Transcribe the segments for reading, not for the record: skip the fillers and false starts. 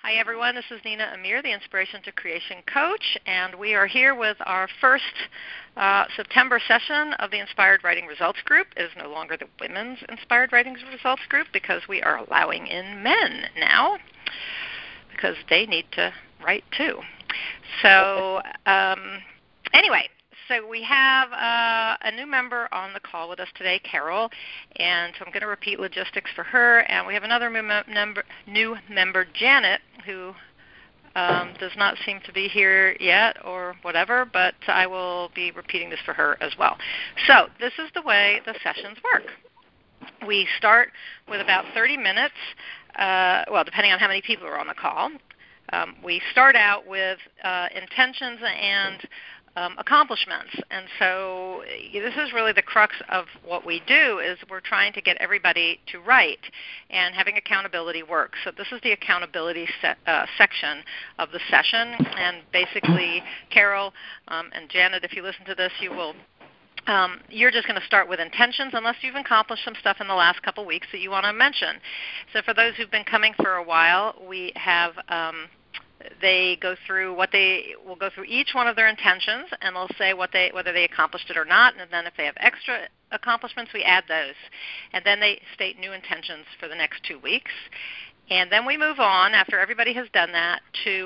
Hi, everyone. This is Nina Amir, the Inspiration to Creation Coach, and we are here with our first September session of the Inspired Writing Results Group. It is no longer the Women's Inspired Writing Results Group because we are allowing in men now because they need to write too. So anyway, so we have a new member on the call with us today, Carol, and so I'm going to repeat logistics for her. And we have another new member, Janet, who does not seem to be here yet or whatever, but I will be repeating this for her as well. So this is the way the sessions work. We start with about 30 minutes, depending on how many people are on the call. We start out with intentions and accomplishments. And so this is really the crux of what we do is we're trying to get everybody to write, and having accountability works. So this is the accountability section of the session. And basically, Carol and Janet, if you listen to this, you will you're just going to start with intentions unless you've accomplished some stuff in the last couple weeks that you want to mention. So for those who've been coming for a while, we have they go through will go through each one of their intentions, and they'll say whether they accomplished it or not, and then if they have extra accomplishments, we add those. And then they state new intentions for the next 2 weeks. And then we move on, after everybody has done that, to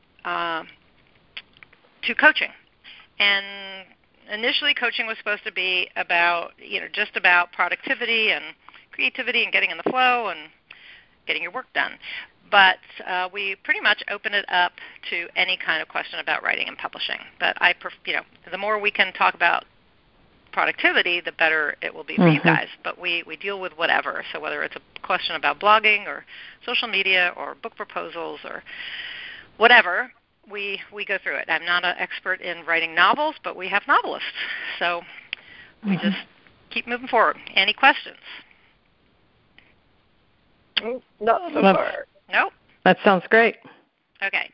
coaching. And initially coaching was supposed to be about, just about productivity and creativity and getting in the flow and getting your work done. But we pretty much open it up to any kind of question about writing and publishing. But the more we can talk about productivity, the better it will be for you guys. But we deal with whatever. So whether it's a question about blogging or social media or book proposals or whatever, we go through it. I'm not an expert in writing novels, but we have novelists. So we just keep moving forward. Any questions? Not so far. Nope. That sounds great. Okay.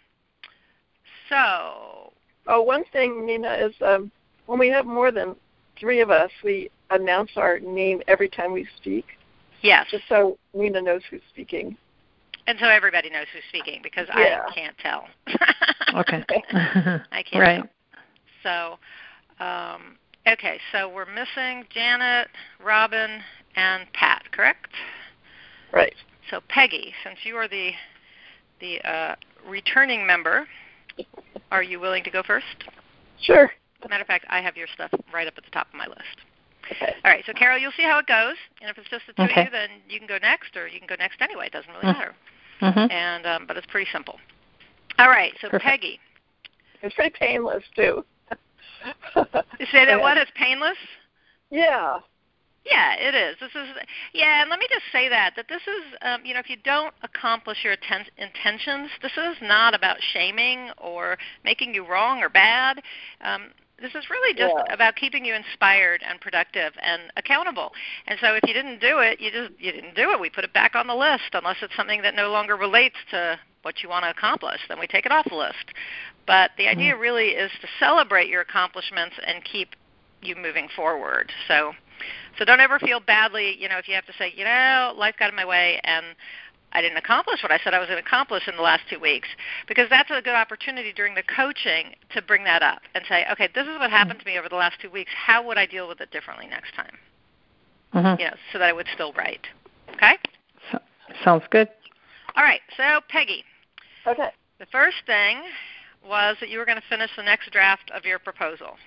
So. One thing, Nina, is when we have more than 3 of us, we announce our name every time we speak. Yes. Just so Nina knows who's speaking. And so everybody knows who's speaking because I can't tell. Okay. I can't tell. So, okay, so we're missing Janet, Robin, and Pat, correct? Right. So Peggy, since you are the returning member, are you willing to go first? Sure. Matter of fact, I have your stuff right up at the top of my list. Okay. All right, so Carol, you'll see how it goes, and if it's just the two of you, then you can go next, or you can go next anyway. It doesn't really matter. And but it's pretty simple. All right, so Perfect. Peggy. It's pretty painless, too. You say that what? It's painless? Yeah. Yeah, it is. And let me just say that this is, if you don't accomplish your intentions, this is not about shaming or making you wrong or bad. This is really just about keeping you inspired and productive and accountable. And so if you didn't do it, you didn't do it. We put it back on the list unless it's something that no longer relates to what you want to accomplish. Then we take it off the list. But the idea really is to celebrate your accomplishments and keep you moving forward. So don't ever feel badly, if you have to say, life got in my way and I didn't accomplish what I said I was going to accomplish in the last 2 weeks, because that's a good opportunity during the coaching to bring that up and say, okay, this is what happened to me over the last 2 weeks. How would I deal with it differently next time? So that I would still write. Okay? Sounds good. All right. So, Peggy. Okay. The first thing was that you were going to finish the next draft of your proposal.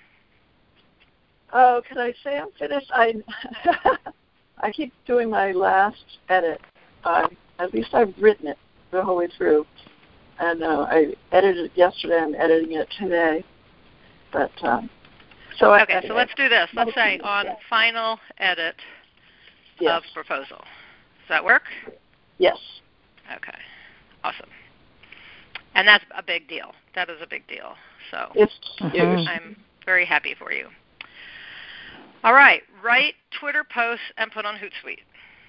Oh, can I say I'm finished? I keep doing my last edit. At least I've written it the whole way through. And I edited it yesterday. I'm editing it today. But so let's do this. Let's say on final edit of proposal. Does that work? Yes. Okay. Awesome. And that's a big deal. That is a big deal. So it's huge. I'm very happy for you. All right. Write Twitter posts and put on Hootsuite.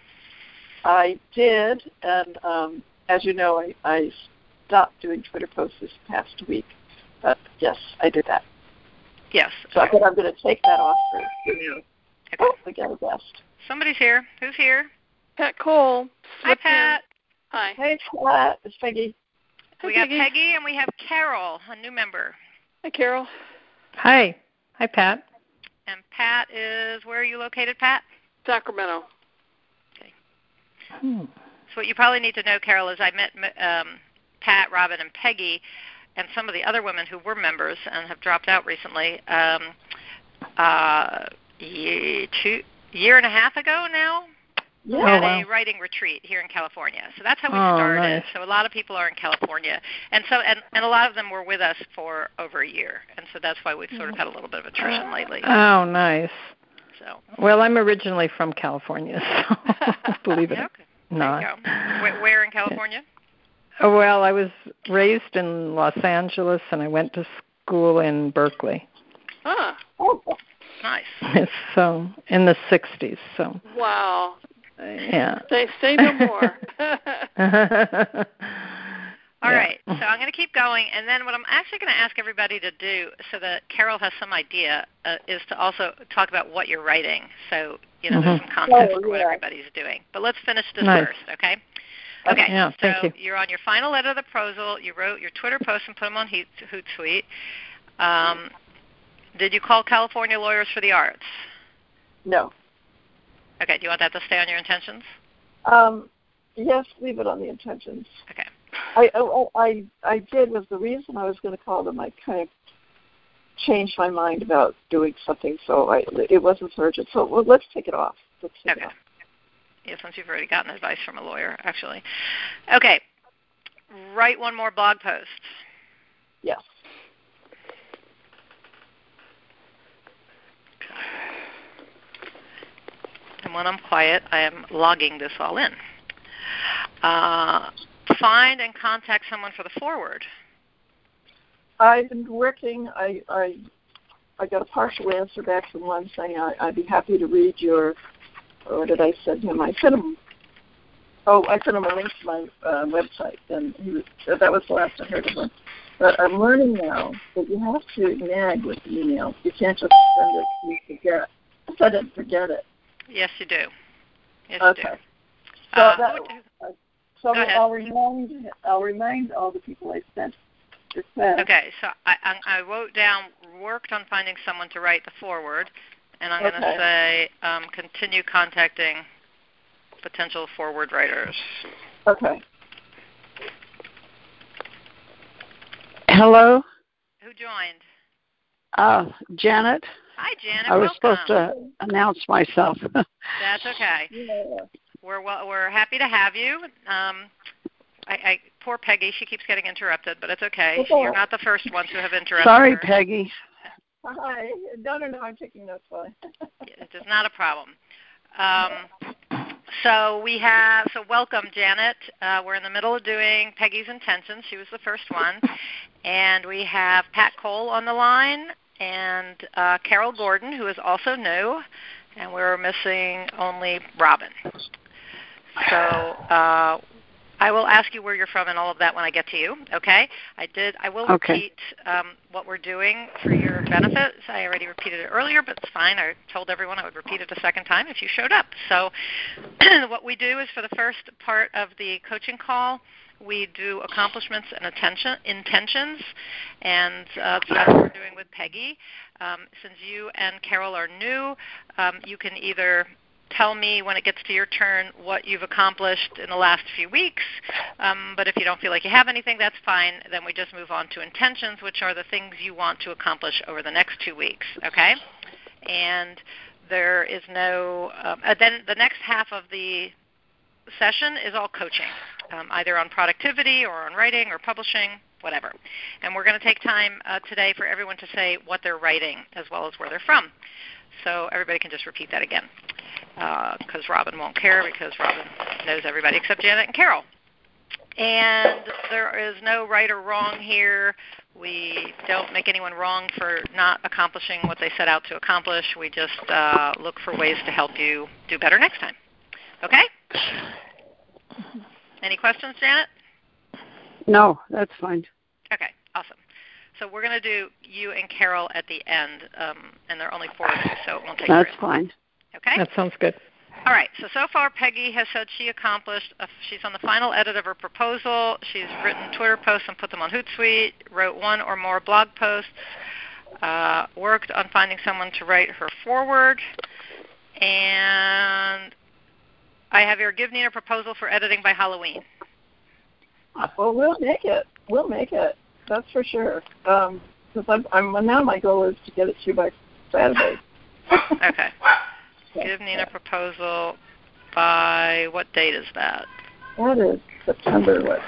I did, and as you know, I stopped doing Twitter posts this past week. But yes, I did that. Yes. So I think I'm going to take that off for you. Okay. Oh, we got a guest. Somebody's here. Who's here? Pat Cole. Hi, Pat. Hi. Hey, Pat. It's Peggy. We got Peggy and we have Carol, a new member. Hi, Carol. Hi. Hi, Pat. And Pat is, where are you located, Pat? Sacramento. Okay. Hmm. So what you probably need to know, Carol, is I met Pat, Robin, and Peggy, and some of the other women who were members and have dropped out recently, year and a half ago now. Yeah. At wow. a writing retreat here in California. So that's how we started. Nice. So a lot of people are in California. And so and a lot of them were with us for over a year. And so that's why we've sort of had a little bit of attrition lately. Oh, nice. So Well, I'm originally from California, so believe it or not. There you go. Where in California? Well, I was raised in Los Angeles, and I went to school in Berkeley. Ah. Oh, Nice. So in the 60s. So Wow. yeah. Say no more. All right. So I'm going to keep going. And then what I'm actually going to ask everybody to do so that Carol has some idea is to also talk about what you're writing. So, there's some context for what everybody's doing. But let's finish this first, okay? Okay. Yeah, thank you. You're on your final letter of the proposal. You wrote your Twitter post and put them on Hootsuite. Did you call California Lawyers for the Arts? no. Okay. Do you want that to stay on your intentions? Yes, leave it on the intentions. Okay. I did was the reason I was going to call them. I kind of changed my mind about doing something, so it wasn't urgent. So let's take it off. Let's take it off. Yeah, since you've already gotten advice from a lawyer, actually. Okay. Write one more blog post. Yes. And when I'm quiet, I am logging this all in. Find and contact someone for the forward. I've been working. I got a partial answer back from one saying I'd be happy to read your. Or did I send him? I sent him a link to my website, and that was the last I heard of him. But I'm learning now that you have to nag with the email. You can't just send it and forget. Send it and forget it. Yes, you do. Yes, okay. You do. So I'll remind all the people I sent. Okay, so I wrote down, worked on finding someone to write the forward, and I'm going to say continue contacting potential forward writers. Okay. Hello? Who joined? Janet. Hi, Janet. I was welcome. supposed to announce myself. That's okay. Yeah. We're happy to have you. Poor Peggy, she keeps getting interrupted, but it's okay. You're not the first one to have interrupted Sorry, her. Peggy. Hi. No, I'm taking notes. Fine. It is not a problem. So welcome, Janet. We're in the middle of doing Peggy's Intentions. She was the first one. And we have Pat Cole on the line and Carol Gordon, who is also new. And we're missing only Robin. So I will ask you where you're from and all of that when I get to you, okay? I will repeat what we're doing for your benefits. I already repeated it earlier, but it's fine. I told everyone I would repeat it a second time if you showed up. So what we do is for the first part of the coaching call, we do accomplishments and intentions, and that's what we're doing with Peggy. Since you and Carol are new, you can either tell me when it gets to your turn what you've accomplished in the last few weeks, but if you don't feel like you have anything, that's fine. Then we just move on to intentions, which are the things you want to accomplish over the next 2 weeks, okay? And there is no then the next half of the session is all coaching, either on productivity or on writing or publishing, whatever. And we're going to take time today for everyone to say what they're writing as well as where they're from. So everybody can just repeat that again, because Robin won't care, because Robin knows everybody except Janet and Carol. And there is no right or wrong here. We don't make anyone wrong for not accomplishing what they set out to accomplish. We just look for ways to help you do better next time. Okay? Any questions, Janet? No, that's fine. Okay, awesome. So we're going to do you and Carol at the end, and there are only 4 of you, so it won't take That's very long. fine. Okay? That sounds good. All right, so far Peggy has said she accomplished, she's on the final edit of her proposal. She's written Twitter posts and put them on Hootsuite, wrote one or more blog posts, worked on finding someone to write her forward, and I have here, give Nina a proposal for editing by Halloween. Well, we'll make it. We'll make it. That's for sure. Because now my goal is to get it to you by Saturday. Okay. Give Nina a proposal by, what date is that? That is September, what,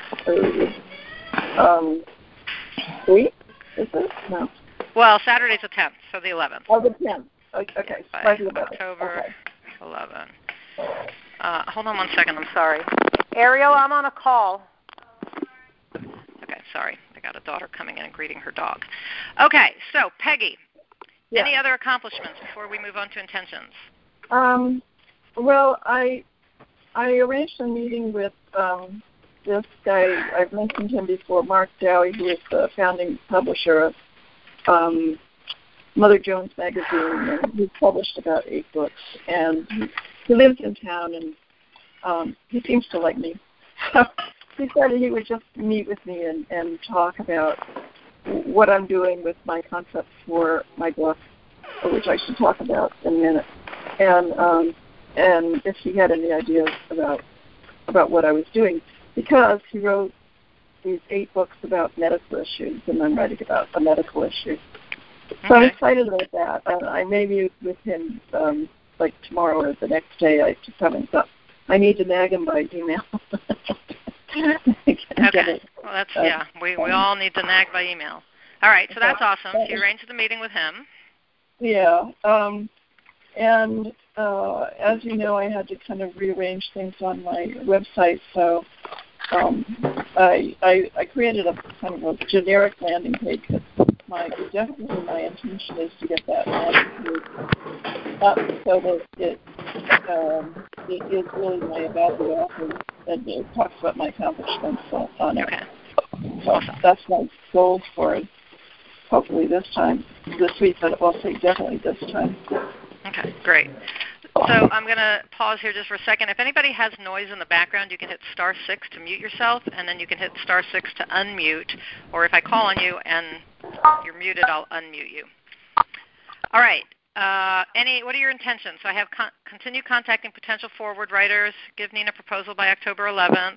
8th? Is it? No. Well, Saturday's the 10th, so the 11th. Oh, the 10th. Okay. By Friday the 11th. October 11. Hold on one second, I'm sorry. Ariel, I'm on a call. Okay, sorry. I got a daughter coming in and greeting her dog. Okay, so Peggy, any other accomplishments before we move on to intentions? Well, I arranged a meeting with this guy. I've mentioned him before, Mark Dowie, who is the founding publisher of Mother Jones magazine, and he's published about 8 books. And he lives in town, and he seems to like me. So he said he would just meet with me and talk about what I'm doing with my concepts for my book, which I should talk about in a minute. And if he had any ideas about what I was doing, because he wrote these 8 books about medical issues, and I'm writing about a medical issue. So I'm excited about that. I may meet with him like tomorrow or the next day. I just haven't got. I need to nag him by email. Okay. Well, that's We all need to nag by email. All right. So that's awesome. So you arranged the meeting with him. Yeah. And as you know, I had to kind of rearrange things on my website, so I created a kind of a generic landing page. Definitely my intention is to get that landing page up so that it is really my about the author, and it talks about my accomplishments on it. Okay. So awesome. That's my goal for it. Hopefully this week, but we'll see, definitely this time. Okay, great. So I'm going to pause here just for a second. If anybody has noise in the background, you can hit *6 to mute yourself, and then you can hit *6 to unmute. Or if I call on you and you're muted, I'll unmute you. All right. What are your intentions? So I have continue contacting potential forward writers. Give Nina a proposal by October 11th.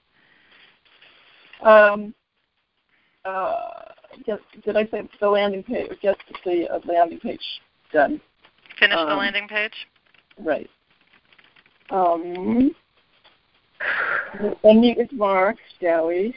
Did I say the landing page? Get the landing page done. Finish the landing page? Right. And meet with Mark Dowie.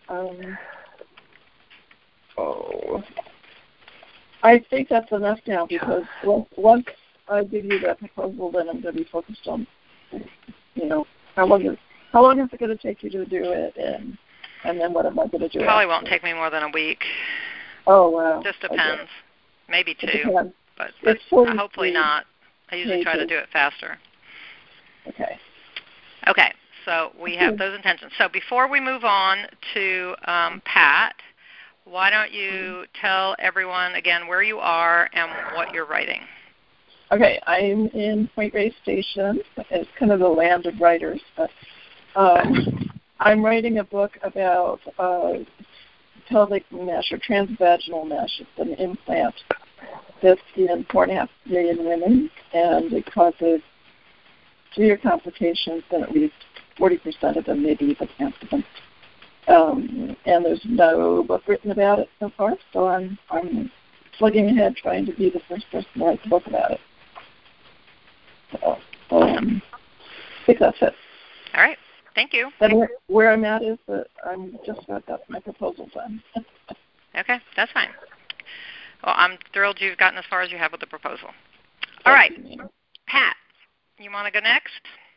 I think that's enough now, because once I give you that proposal, then I'm going to be focused on, how long is it going to take you to do it, and then what am I going to do? Probably won't take me more than a week. Oh, wow. Just depends. Okay. Maybe 2, but hopefully not. I usually try to do it faster. Okay. Okay, so we have those intentions. So before we move on to Pat, why don't you tell everyone again where you are and what you're writing? Okay, I'm in Point Reyes Station. It's kind of the land of writers, but I'm writing a book about pelvic mesh or transvaginal mesh. It's an implant that's in 4.5 million women, and it causes severe complications, and at least 40% of them, maybe even half of them. And there's no book written about it so far, so I'm plugging ahead trying to be the first person to write a book about it. So I think that's it. All right. Thank you. And where I'm at is that I'm just about got my proposal done. Okay, that's fine. Well, I'm thrilled you've gotten as far as you have with the proposal. All right. Pat, you want to go next?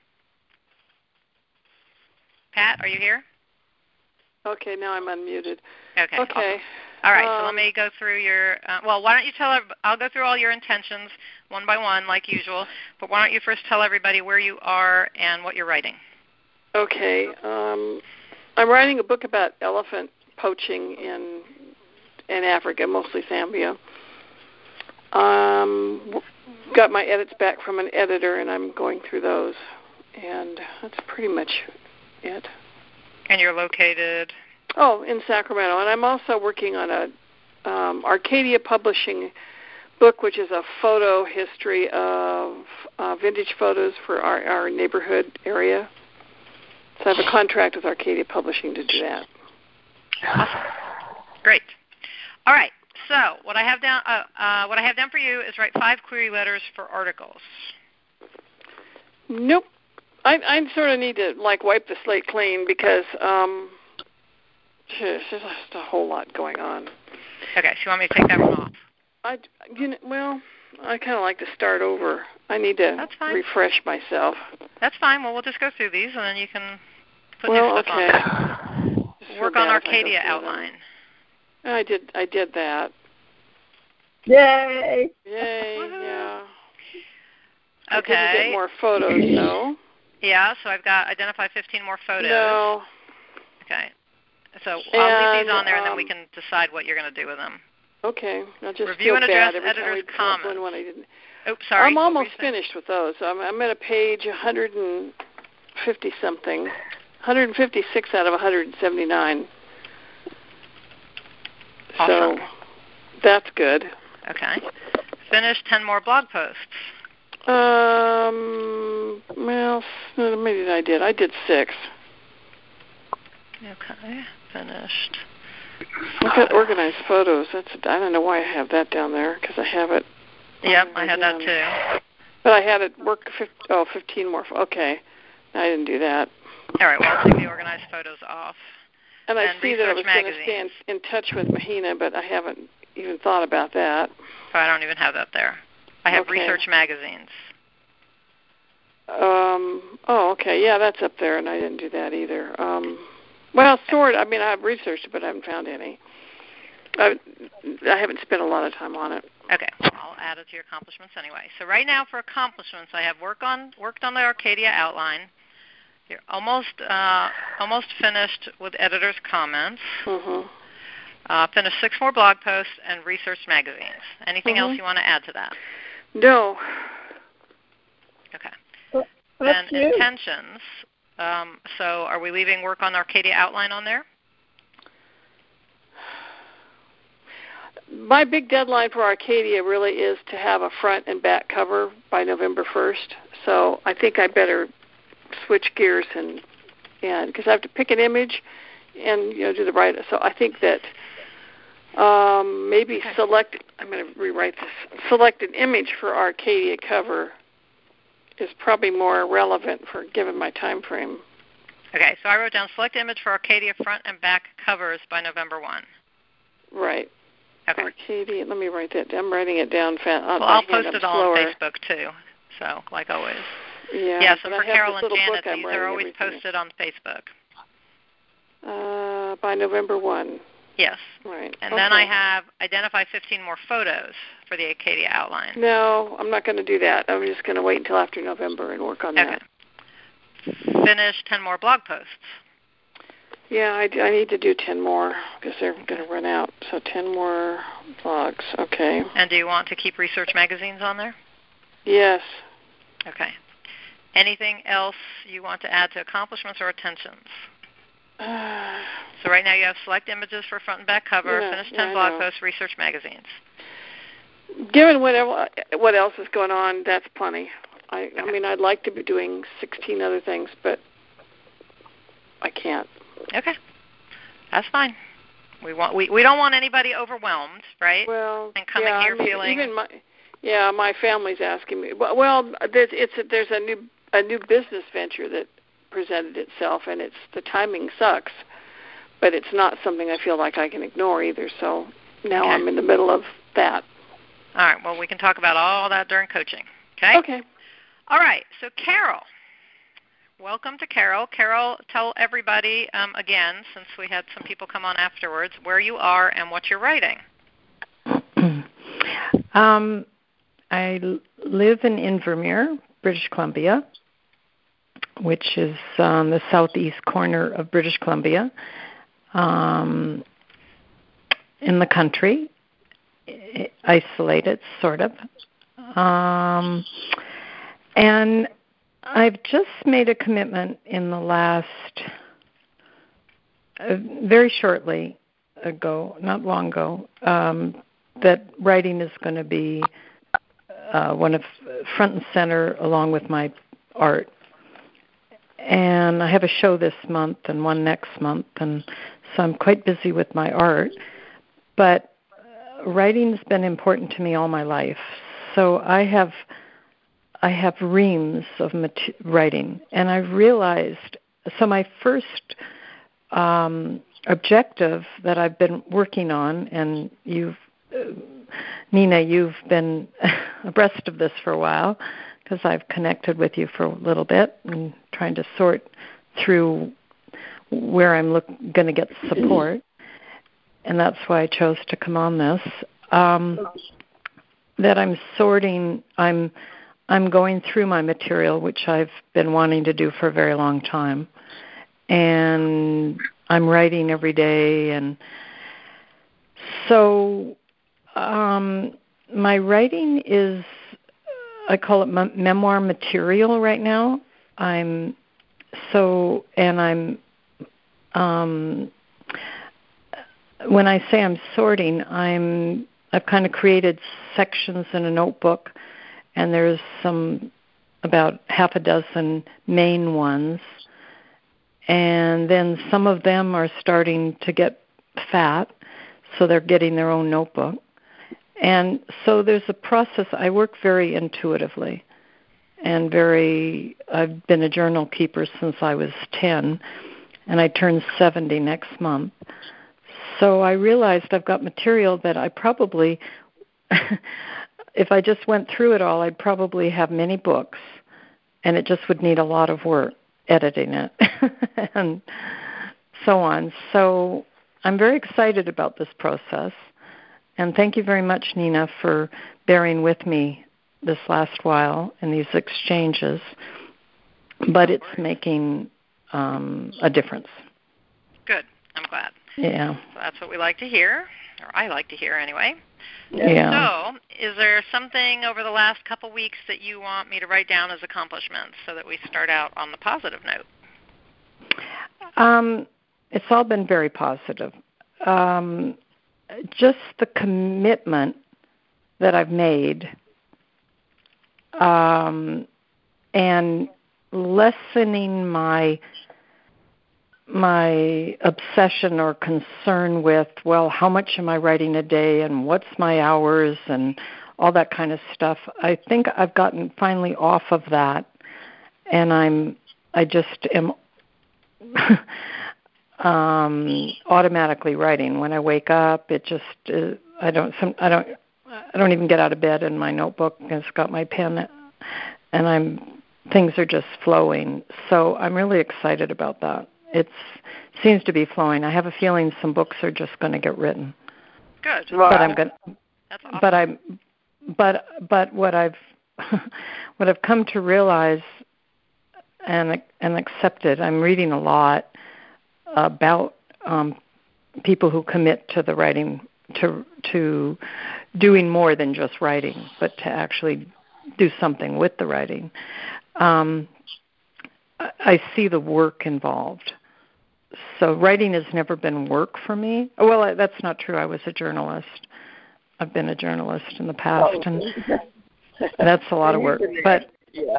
Pat, are you here? Okay, now I'm unmuted. Okay. Awesome. All right, so let me go through your, why don't you I'll go through all your intentions one by one like usual, but why don't you first tell everybody where you are and what you're writing? Okay. I'm writing a book about elephant poaching in Africa, mostly Zambia. got my edits back from an editor, and I'm going through those. And that's pretty much it. And you're located? Oh, in Sacramento. And I'm also working on a Arcadia Publishing book, which is a photo history of vintage photos for our neighborhood area. So I have a contract with Arcadia Publishing to do that. Awesome. Great. All right. So what I have down for you is write 5 query letters for articles. Nope. I sort of need to wipe the slate clean because there's just a whole lot going on. Okay. So you want me to take that one off? I kind of like to start over. I need to refresh myself. That's fine. Well, we'll just go through these, and then you can put new stuff on there. Work on Arcadia outline. I did that. Yay! Yay! Woo-hoo. Yeah. Okay. I didn't get more photos though. Yeah. So I've got identify 15 more photos. No. Okay. So I'll leave these on there, and then we can decide what you're going to do with them. Okay. I'll just review and address every editor's time comments. one I didn't. Oops, sorry. I'm almost finished with those. I'm at a page 150 something, 156 out of 179. Awesome. So that's good. Okay. Finish 10 more blog posts. Well, maybe I did. I did 6. Okay. Finished. Look at organized photos. I don't know why I have that down there because I have it. Yep, I had that too. But I had it work 15 more. Okay. I didn't do that. All right, well, I'll take the organized photos off. And I see that I was going to stay in touch with Mahina, but I haven't even thought about that. Oh, I don't even have that there. I have research magazines. Okay. Yeah, that's up there, and I didn't do that either. Well, sort of. I mean, I've researched it, but I haven't found any. I haven't spent a lot of time on it. Okay. Well, I'll add it to your accomplishments anyway. So right now for accomplishments, I have worked on the Arcadia outline. You're almost finished with editor's comments. Mm-hmm. Finished 6 more blog posts and research magazines. Anything else you want to add to that? No. Okay. Then intentions. So are we leaving work on Arcadia outline on there? My big deadline for Arcadia really is to have a front and back cover by November 1st. So I think I better switch gears and because I have to pick an image and do the right. So I think that maybe I'm going to rewrite this. Select an image for Arcadia cover is probably more relevant for given my time frame. Okay, so I wrote down select image for Arcadia front and back covers by November 1. Right. Okay. Arcadia, let me write that down. I'm writing it down fast. Well, I'll post it all on Facebook too, so like always. Yeah, so for Carol and Janet, these are always posted on Facebook. By November 1. Yes. Right. And then I have identify 15 more photos for the Arcadia outline. No, I'm not going to do that. I'm just going to wait until after November and work on that. Finish 10 more blog posts. Yeah, I need to do 10 more because they're going to run out. So 10 more blogs. Okay. And do you want to keep research magazines on there? Yes. Okay. Anything else you want to add to accomplishments or attentions? So right now you have select images for front and back cover, finish 10 blog posts, research magazines. Given what else is going on, that's plenty. I mean, I'd like to be doing 16 other things, but I can't. Okay, that's fine. We don't want anybody overwhelmed, right? Well, and coming here feeling. Even my family's asking me. Well, there's a new business venture that presented itself, and the timing sucks, but it's not something I feel like I can ignore either. So now I'm in the middle of that. All right. Well, we can talk about all that during coaching. Okay. Okay. All right. So Carol, welcome to Carol. Carol, tell everybody again, since we had some people come on afterwards, where you are and what you're writing. I live in Invermere, British Columbia, which is on the southeast corner of British Columbia, in the country, isolated, sort of. And I've just made a commitment in the last, very shortly ago, not long ago, that writing is going to be one of front and center along with my art. And I have a show this month and one next month, and so I'm quite busy with my art. But writing's been important to me all my life. So I have reams of writing, and I've realized, so my first objective that I've been working on, and Nina, you've been abreast of this for a while, because I've connected with you for a little bit and trying to sort through where I'm going to get support, and that's why I chose to come on this. That I'm sorting, I'm going through my material, which I've been wanting to do for a very long time, and I'm writing every day, and so my writing is, I call it memoir material right now. When I say I'm sorting, I've kind of created sections in a notebook, and there's about half a dozen main ones, and then some of them are starting to get fat, so they're getting their own notebook. And so there's a process. I work very intuitively, and I've been a journal keeper since I was 10, and I turn 70 next month. So I realized I've got material that I probably, if I just went through it all, I'd probably have many books, and it just would need a lot of work editing it and so on. So I'm very excited about this process, and thank you very much, Nina, for bearing with me this last while in these exchanges, but it's making a difference. Good. I'm glad. Yeah. So that's what we like to hear, or I like to hear anyway. Yeah. So is there something over the last couple weeks that you want me to write down as accomplishments so that we start out on the positive note? It's all been very positive. Just the commitment that I've made, and lessening my obsession or concern with, well, how much am I writing a day and what's my hours and all that kind of stuff. I think I've gotten finally off of that, and I just am automatically writing. When I wake up, it just I don't even get out of bed, and my notebook has got my pen, and things are just flowing. So I'm really excited about that. It seems to be flowing. I have a feeling some books are just going to get written. Good. Wow. But I'm going. That's awesome. But what I've come to realize and accepted. I'm reading a lot about people who commit to the writing, to doing more than just writing, but to actually do something with the writing. I see the work involved. So writing has never been work for me. Well, that's not true. I was a journalist. I've been a journalist in the past, and that's a lot of work. But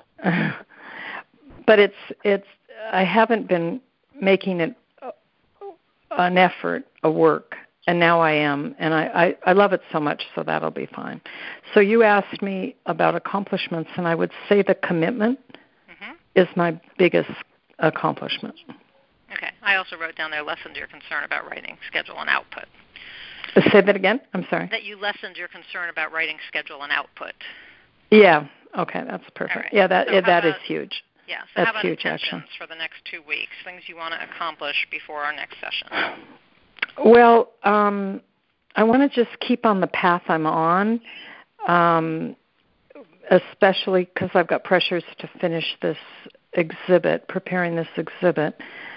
but it's I haven't been making it an effort, a work, and now I am, and I love it so much. So that'll be fine. So you asked me about accomplishments, and I would say the commitment is my biggest accomplishment. Okay. I also wrote down there, lessened your concern about writing schedule and output. Say that again? I'm sorry. That you lessened your concern about writing schedule and output. Yeah. Okay, that's perfect. Right. Yeah, that is huge. Yeah, so that's how about huge, intentions actually. for the next 2 weeks, things you want to accomplish before our next session? Well, I want to just keep on the path I'm on, especially because I've got pressures to finish this exhibit, preparing this exhibit.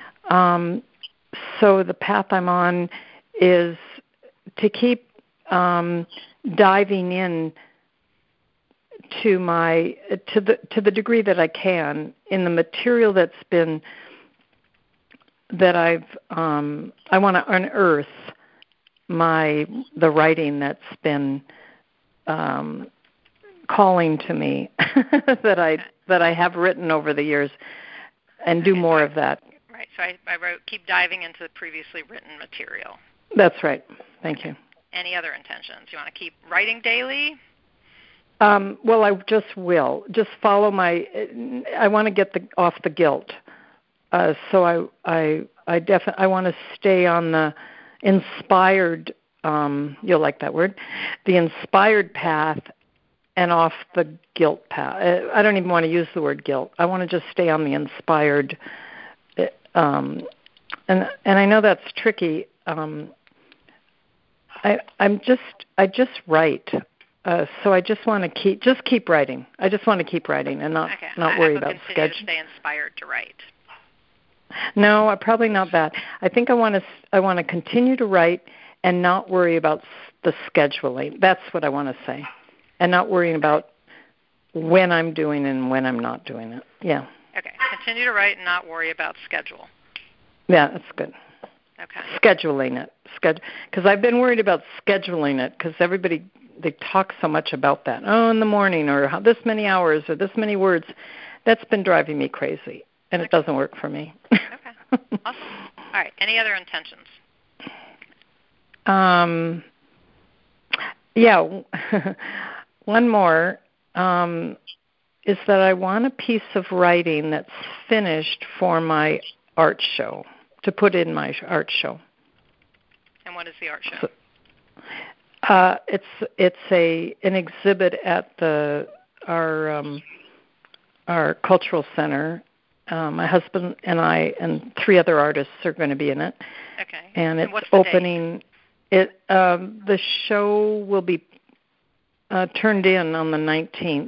So the path I'm on is to keep diving in to the degree that I can in the material that I want to unearth the writing that's been calling to me that I have written over the years, and do more of that. Right. So I wrote, keep diving into the previously written material. That's right. Thank you. Any other intentions? You want to keep writing daily? Well, I just will. Just follow I want to get off the guilt. So I want to stay on the inspired, you'll like that word, the inspired path and off the guilt path. I don't even want to use the word guilt. I want to just stay on the inspired. And I know that's tricky. I just write. So I just want to keep writing. I just want to keep writing and not worry about schedule. To stay inspired to write. No, probably not that. I think I want to continue to write and not worry about the scheduling. That's what I want to say, and not worrying about when I'm doing it and when I'm not doing it. Yeah. Okay. Continue to write and not worry about schedule. Yeah, that's good. Okay. Scheduling it, because I've been worried about scheduling it because they talk so much about that. Oh, in the morning, or this many hours, or this many words. That's been driving me crazy, and it doesn't work for me. Okay. Awesome. All right. Any other intentions? Yeah. One more is that I want a piece of writing that's finished for my art show, to put in my art show. And what is the art show? It's an exhibit at our cultural center. My husband and I and 3 other artists are going to be in it. Okay. And it's what's the opening. date? The show will be turned in on the 19th.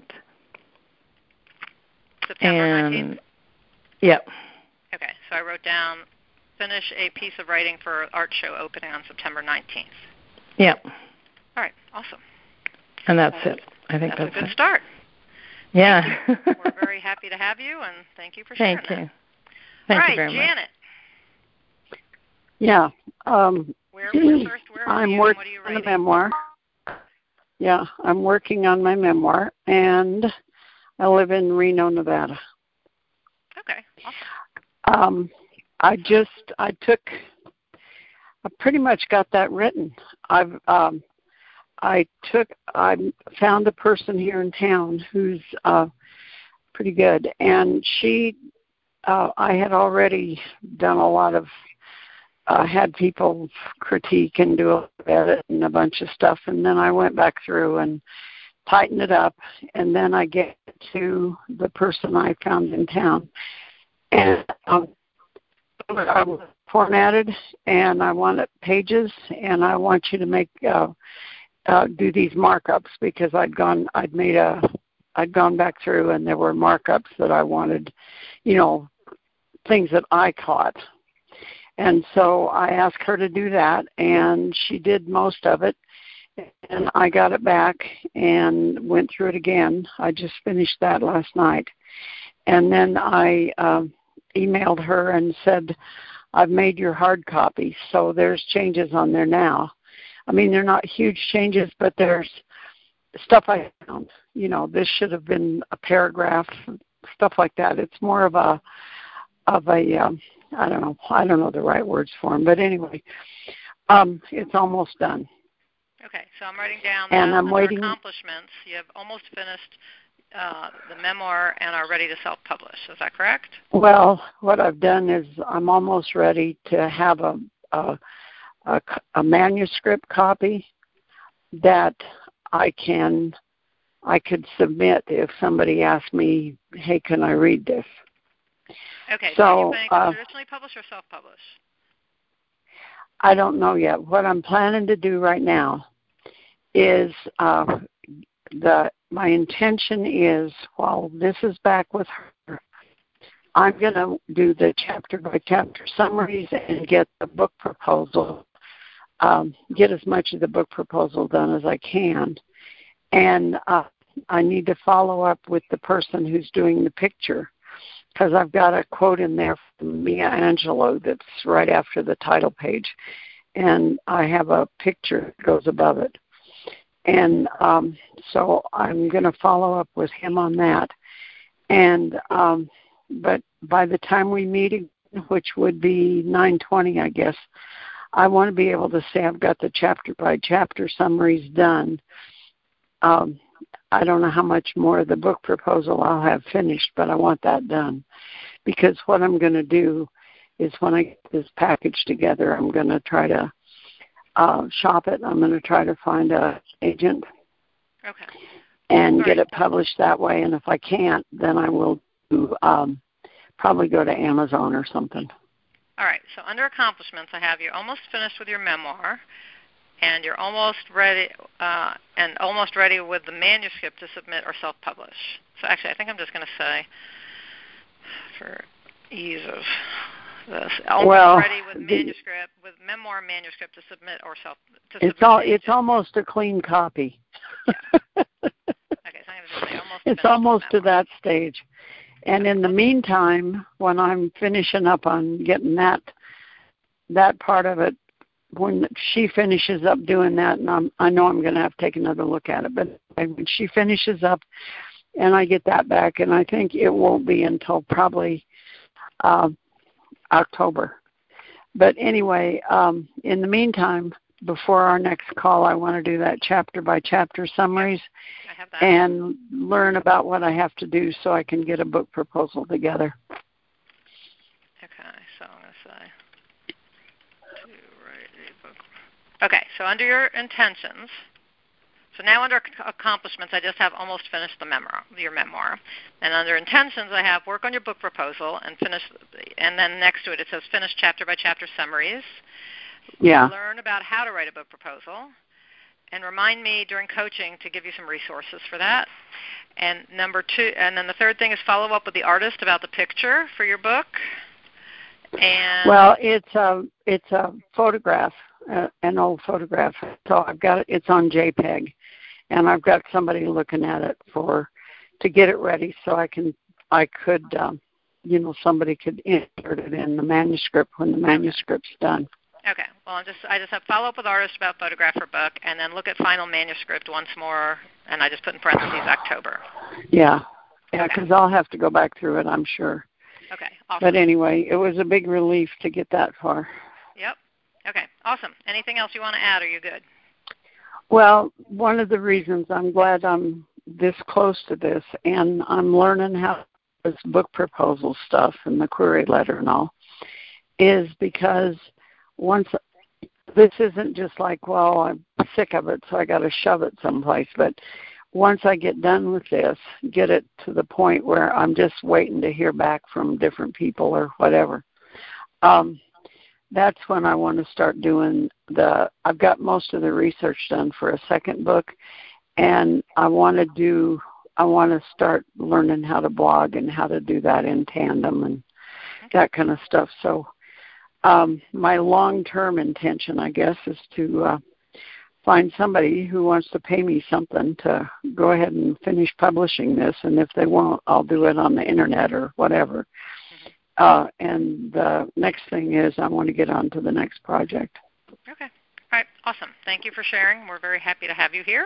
September 19th? Yeah. Okay, so I wrote down, finish a piece of writing for art show opening on September 19th. Yeah. All right, awesome. And that's it. I think that's a good start. Yeah. We're very happy to have you, and thank you for sharing Thank you. that. Thank you very much. Janet. Yeah. Where I'm working on a memoir. Yeah, I'm working on my memoir, and I live in Reno, Nevada. Okay, awesome. I pretty much got that written. I found a person here in town who's pretty good, and I had already done a lot of had people critique and do a edit and a bunch of stuff, and then I went back through and tightened it up, and then I get to the person I found in town, and I was formatted, and I wanted pages, and I want you to make do these markups, because I'd gone back through, and there were markups that I wanted, things that I caught. And so I asked her to do that, and she did most of it, and I got it back and went through it again. I just finished that last night. And then I emailed her and said, I've made your hard copy, so there's changes on there now. I mean, they're not huge changes, but there's stuff I found. This should have been a paragraph, stuff like that. It's more of a I don't know the right words for them, but anyway, it's almost done. Okay, so I'm writing down and I'm waiting. Accomplishments. You have almost finished the memoir and are ready to self-publish. Is that correct? Well, what I've done is I'm almost ready to have a manuscript copy that I could submit if somebody asked me, hey, can I read this? Okay, so are you planning to traditionally publish or self-publish? I don't know yet. What I'm planning to do right now is my intention is, while this is back with her, I'm going to do the chapter-by-chapter summaries and get the book proposal, get as much of the book proposal done as I can. And I need to follow up with the person who's doing the picture, because I've got a quote in there from Maya Angelou that's right after the title page, and I have a picture that goes above it. And so I'm going to follow up with him on that. And but by the time we meet again, which would be 9:20, I guess, I want to be able to say I've got the chapter-by-chapter summaries done. I don't know how much more of the book proposal I'll have finished, but I want that done. Because what I'm going to do is when I get this package together, I'm going to try to shop it. I'm going to try to find an agent and get it published that way. And if I can't, then I will do, probably go to Amazon or something. All right. So under accomplishments, I have you're almost finished with your memoir, and you're almost ready with the manuscript to submit or self-publish. So actually, I think I'm just going to say, for ease of this, almost ready with manuscript, with memoir manuscript to submit or It's almost a clean copy. Yeah. Okay, so I'm going to say almost. It's almost to that stage. And in the meantime, when I'm finishing up on getting that part of it, when she finishes up doing that, and I know I'm going to have to take another look at it, but when she finishes up and I get that back, and I think it won't be until probably October. But anyway, in the meantime, before our next call, I want to do that chapter-by-chapter summaries and learn about what I have to do so I can get a book proposal together. Okay, so I'm going to say to write a book. Okay, so under your intentions, so now under accomplishments, I just have almost finished your memoir. And under intentions, I have work on your book proposal and finish, and then next to it says finish chapter-by-chapter summaries. Yeah. Learn about how to write a book proposal, and remind me during coaching to give you some resources for that. And number two, and then the third thing is follow up with the artist about the picture for your book. And well, it's a photograph, an old photograph. So I've got it. It's on JPEG, and I've got somebody looking at it to get it ready so I could somebody could insert it in the manuscript when the manuscript's done. Okay. Well, I just have follow up with artist about photograph or book, and then look at final manuscript once more, and I just put in parentheses October. Yeah, because I'll have to go back through it, I'm sure. Okay. Awesome. But anyway, it was a big relief to get that far. Yep. Okay. Awesome. Anything else you want to add? Or are you good? Well, one of the reasons I'm glad I'm this close to this, and I'm learning how this book proposal stuff and the query letter and all, is because once this isn't just like, well, I'm sick of it, so I got to shove it someplace. But once I get done with this, get it to the point where I'm just waiting to hear back from different people or whatever, that's when I want to start doing I've got most of the research done for a second book, and I want to start learning how to blog and how to do that in tandem and that kind of stuff. So my long-term intention, I guess, is to find somebody who wants to pay me something to go ahead and finish publishing this, and if they won't, I'll do it on the internet or whatever. And the next thing is I want to get on to the next project. Okay. All right. Awesome. Thank you for sharing. We're very happy to have you here.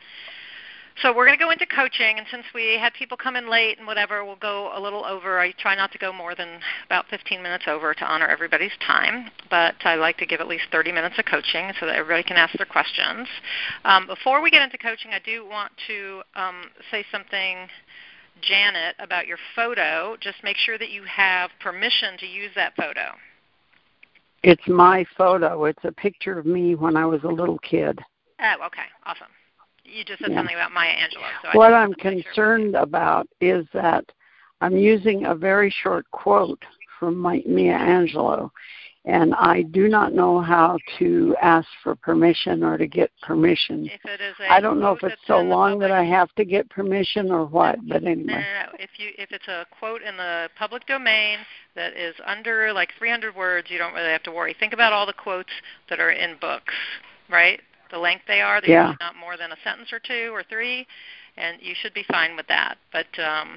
So we're going to go into coaching, and since we had people come in late and whatever, we'll go a little over. I try not to go more than about 15 minutes over to honor everybody's time, but I like to give at least 30 minutes of coaching so that everybody can ask their questions. Before we get into coaching, I do want to say something, Janet, about your photo. Just make sure that you have permission to use that photo. It's my photo. It's a picture of me when I was a little kid. Oh, okay. Awesome. You just said something about Maya Angelou. So what I'm concerned about is that I'm using a very short quote from Maya Angelou, and I do not know how to ask for permission or to get permission. If it is I don't know if it's so long that I have to get permission or what, but anyway. No. If it's a quote in the public domain that is under like 300 words, you don't really have to worry. Think about all the quotes that are in books, right? The length they are, they're usually not more than a sentence or two or three, and you should be fine with that. But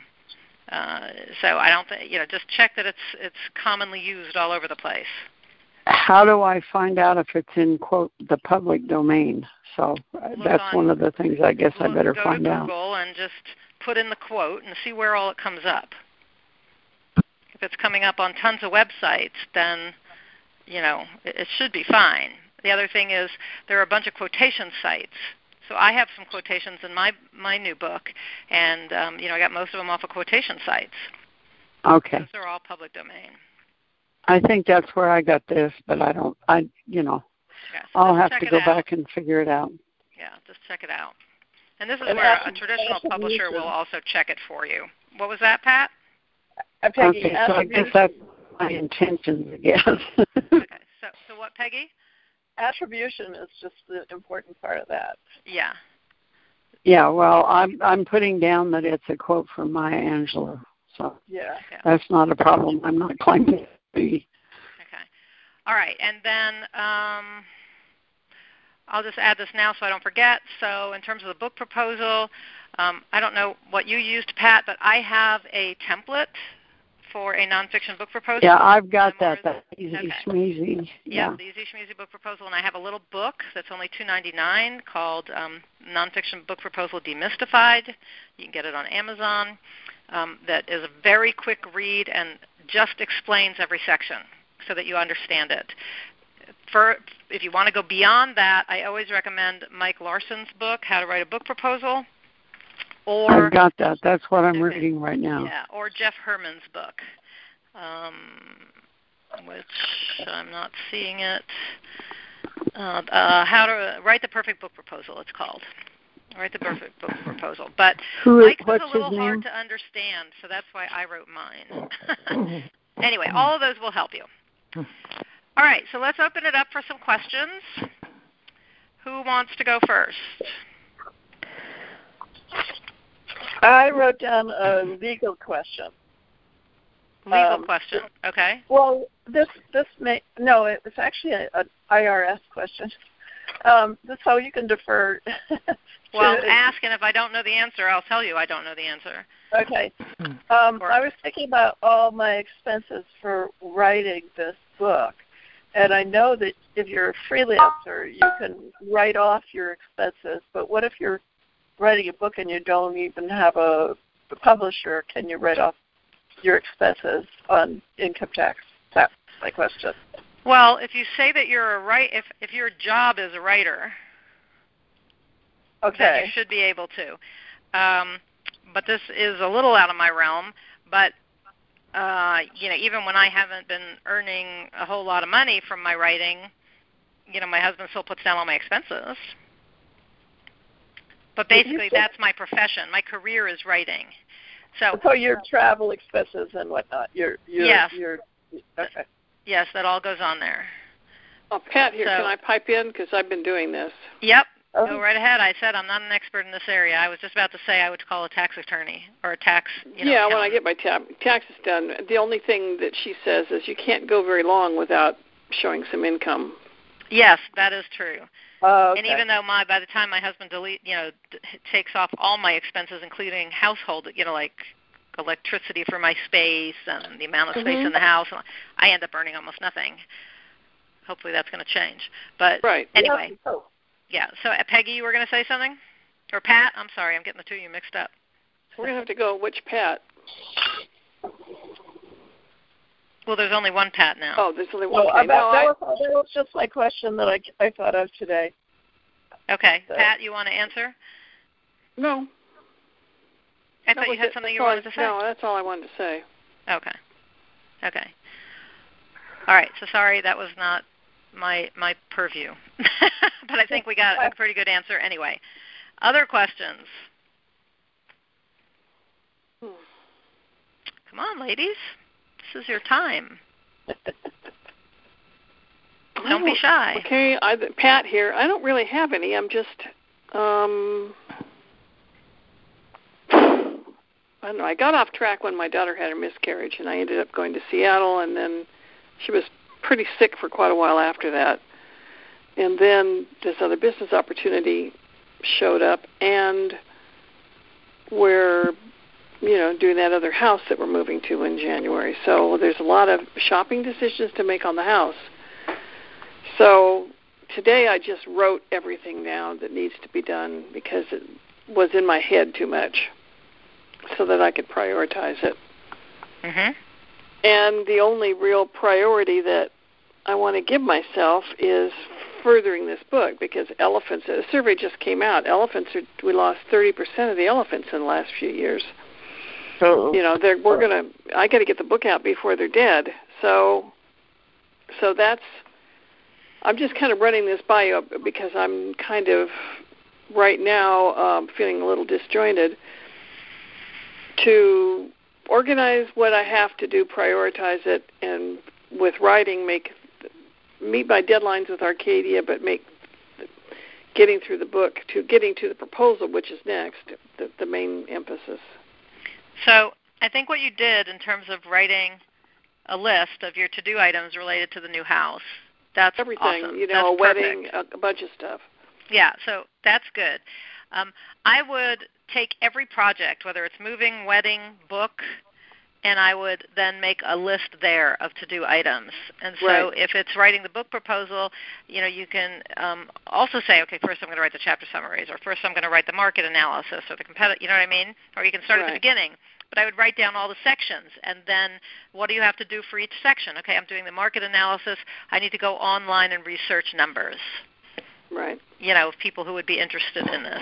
so I don't think, just check that it's commonly used all over the place. How do I find out if it's in, quote, the public domain? So that's one of the things I guess I better find out. Go to Google and just put in the quote and see where all it comes up. If it's coming up on tons of websites, then, it should be fine. The other thing is there are a bunch of quotation sites. So I have some quotations in my new book, and, I got most of them off of quotation sites. Okay. Those are all public domain. I think that's where I got this, but I'll have to go back and figure it out. Yeah, just check it out. And this is where a traditional publisher will also check it for you. What was that, Pat? Peggy, okay, so I guess that's my intentions again. Okay, so what, Peggy? Attribution is just the important part of that. Yeah. Yeah, well, I'm putting down that it's a quote from Maya Angelou, so that's not a problem. I'm not claiming it to be. Okay. All right, and then I'll just add this now so I don't forget. So in terms of the book proposal, I don't know what you used, Pat, but I have a template for a nonfiction book proposal. Yeah, I've got that. That's easy schmeezy. Yeah, the easy schmeezy book proposal, and I have a little book that's only $2.99 called Nonfiction Book Proposal Demystified. You can get it on Amazon. That is a very quick read and just explains every section so that you understand it. If you want to go beyond that, I always recommend Mike Larson's book, How to Write a Book Proposal. I've got that. That's what I'm reading right now. Yeah, or Jeff Herman's book, which I'm not seeing it. How to Write the Perfect Book Proposal, it's called. Write the Perfect Book Proposal. But Mike's is a little hard to understand, so that's why I wrote mine. Anyway, all of those will help you. All right, so let's open it up for some questions. Who wants to go first? I wrote down a legal question. Legal question, okay. Well, it's actually an IRS question. So you can defer. Well, ask, and if I don't know the answer, I'll tell you I don't know the answer. Okay. I was thinking about all my expenses for writing this book, and I know that if you're a freelancer, you can write off your expenses, but what if you're writing a book and you don't even have a publisher? Can you write off your expenses on income tax? That's my question. Well, if you say that you're if your job is a writer, then you should be able to. But this is a little out of my realm. But even when I haven't been earning a whole lot of money from my writing, my husband still puts down all my expenses. But basically, that's my profession. My career is writing. So your travel expenses and whatnot. Yes. Okay. Yes, that all goes on there. Oh, Pat, here, can I pipe in? Because I've been doing this. Yep. Go right ahead. I said I'm not an expert in this area. I was just about to say I would call a tax attorney or a tax, Yeah, accountant. when I get my taxes done, the only thing that she says is you can't go very long without showing some income. Yes, that is true. Okay. And even though by the time my husband takes off all my expenses, including household, like electricity for my space and the amount of space in the house, I end up earning almost nothing. Hopefully that's going to change. But anyway, yeah. So Peggy, you were going to say something? Or Pat? I'm sorry, I'm getting the two of you mixed up. We're going to have to go which Pat? Well, there's only one Pat now. Oh, there's only one. That was just my question that I thought of today. Okay. So. Pat, you want to answer? No. I thought you had something you wanted to say. No, that's all I wanted to say. Okay. All right. So sorry, that was not my purview. But I think we got a pretty good answer anyway. Other questions? Come on, ladies. This is your time. Don't be shy. Okay, Pat here. I don't really have any. I'm just, I don't know. I got off track when my daughter had her miscarriage, and I ended up going to Seattle, and then she was pretty sick for quite a while after that. And then this other business opportunity showed up, and we're doing that other house that we're moving to in January. So there's a lot of shopping decisions to make on the house. So today I just wrote everything down that needs to be done because it was in my head too much so that I could prioritize it. Mm-hmm. And the only real priority that I want to give myself is furthering this book, because elephants, a survey just came out, we lost 30% of the elephants in the last few years. So I got to get the book out before they're dead. So that's, I'm just kind of running this by you because I'm kind of right now feeling a little disjointed to organize what I have to do, prioritize it, and with writing meet my deadlines with Arcadia, but getting through the book to getting to the proposal, which is next, the main emphasis. So I think what you did in terms of writing a list of your to-do items related to the new house, that's everything, awesome. That's a wedding, a bunch of stuff. Yeah, so that's good. I would take every project, whether it's moving, wedding, book, and I would then make a list there of to-do items. And so if it's writing the book proposal, you can also say, okay, first I'm going to write the chapter summaries, or first I'm going to write the market analysis, or the competitive, you know what I mean? Or you can start at the beginning. But I would write down all the sections, and then what do you have to do for each section? Okay, I'm doing the market analysis. I need to go online and research numbers. Right. Of people who would be interested in this.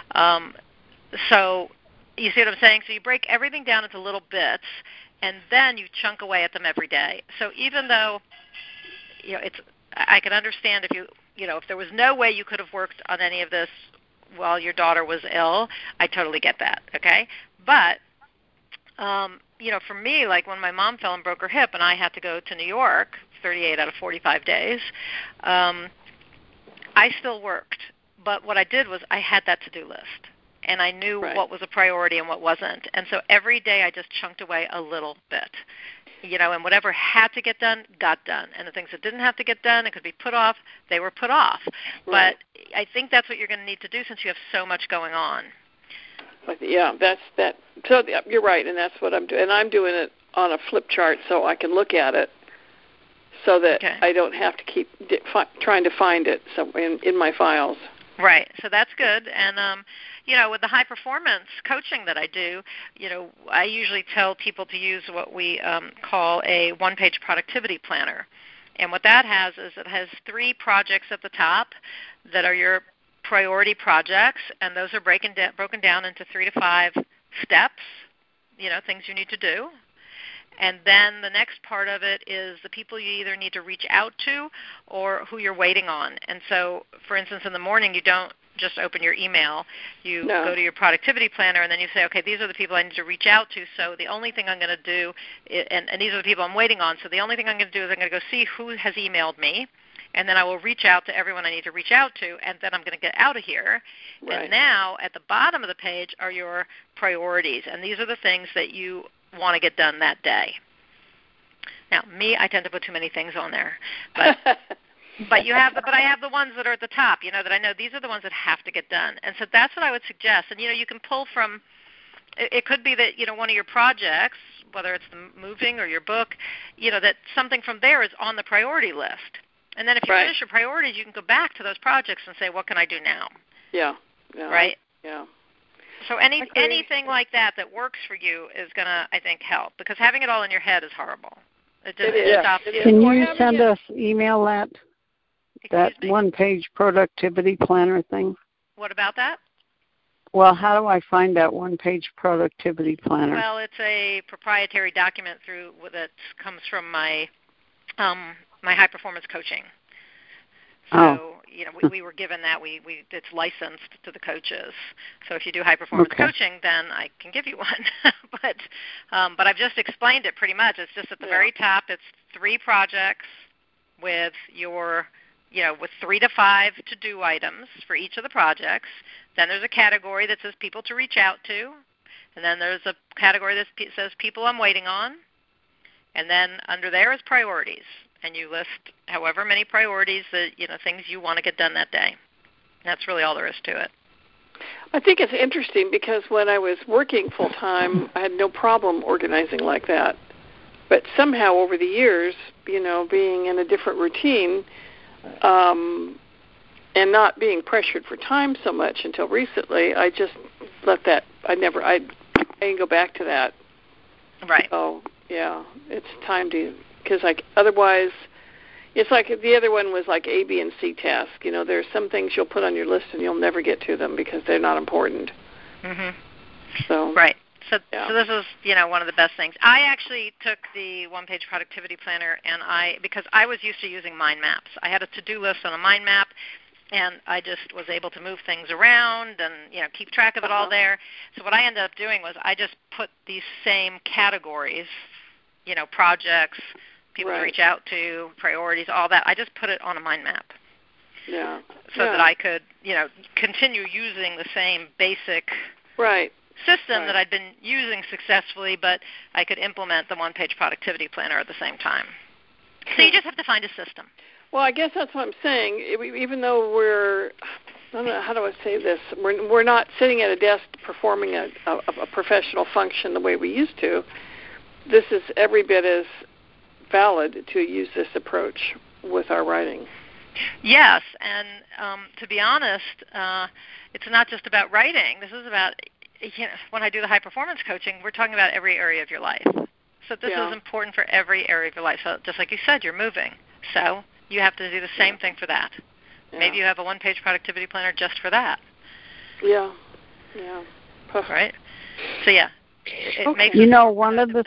So you see what I'm saying? So you break everything down into little bits, and then you chunk away at them every day. So even though, I can understand if there was no way you could have worked on any of this while your daughter was ill, I totally get that, okay? But, for me, like when my mom fell and broke her hip and I had to go to New York 38 out of 45 days, I still worked. But what I did was I had that to-do list. And I knew what was a priority and what wasn't. And so every day I just chunked away a little bit, and whatever had to get done, got done. And the things that didn't have to get done, it could be put off, they were put off. Right. But I think that's what you're going to need to do since you have so much going on. Yeah, that's that. So you're right, and that's what I'm doing. And I'm doing it on a flip chart so I can look at it so that I don't have to keep trying to find it in my files. Right. So that's good. And, with the high-performance coaching that I do, I usually tell people to use what we call a one-page productivity planner. And what that has is it has 3 projects at the top that are your priority projects, and those are broken down into 3 to 5 steps, things you need to do. And then the next part of it is the people you either need to reach out to or who you're waiting on. And so, for instance, in the morning you don't just open your email. You go to your productivity planner, and then you say, okay, these are the people I need to reach out to, so the only thing I'm going to do, and these are the people I'm waiting on, so the only thing I'm going to do is I'm going to go see who has emailed me, and then I will reach out to everyone I need to reach out to, and then I'm going to get out of here. Right. And now at the bottom of the page are your priorities, and these are the things that you want to get done that day. Now, I tend to put too many things on there, but but I have the ones that are at the top, that I know these are the ones that have to get done, and so that's what I would suggest. And you can pull from. It could be that one of your projects, whether it's the moving or your book, that something from there is on the priority list, and then if you finish your priorities, you can go back to those projects and say, what can I do now? Yeah. Right. Yeah. So anything like that works for you is going to, I think, help, because having it all in your head is horrible. It stops you. Can you send us email that one-page productivity planner thing? What about that? Well, how do I find that one-page productivity planner? Well, it's a proprietary document that comes from my my high-performance coaching. So, we were given that. It's licensed to the coaches. So if you do high-performance coaching, then I can give you one. But I've just explained it pretty much. It's just at the very top. It's 3 projects with with 3 to 5 to-do items for each of the projects. Then there's a category that says people to reach out to. And then there's a category that says people I'm waiting on. And then under there is priorities. And you list however many priorities that, things you want to get done that day. That's really all there is to it. I think it's interesting because when I was working full-time, I had no problem organizing like that. But somehow over the years, being in a different routine and not being pressured for time so much until recently, I just let that, I didn't go back to that. Right. So, yeah, it's time to, because otherwise, it's like the other one was like A, B, and C task. There's some things you'll put on your list and you'll never get to them because they're not important. Mhm. So right. So this is one of the best things. I actually took the one-page productivity planner, and because I was used to using mind maps. I had a to-do list on a mind map, and I just was able to move things around and keep track of it all there. So what I ended up doing was I just put these same categories, projects, people to reach out to, priorities, all that. I just put it on a mind map. Yeah. So that I could, continue using the same basic system that I'd been using successfully, but I could implement the one-page productivity planner at the same time. So you just have to find a system. Well, I guess that's what I'm saying. Even though I don't know, how do I say this? We're not sitting at a desk performing a professional function the way we used to. This is every bit as valid to use this approach with our writing. Yes, and to be honest, it's not just about writing. This is about, when I do the high performance coaching, we're talking about every area of your life. So this is important for every area of your life. So just like you said, you're moving. So you have to do the same thing for that. Yeah. Maybe you have a one-page productivity planner just for that. Yeah. Right? So it makes one of the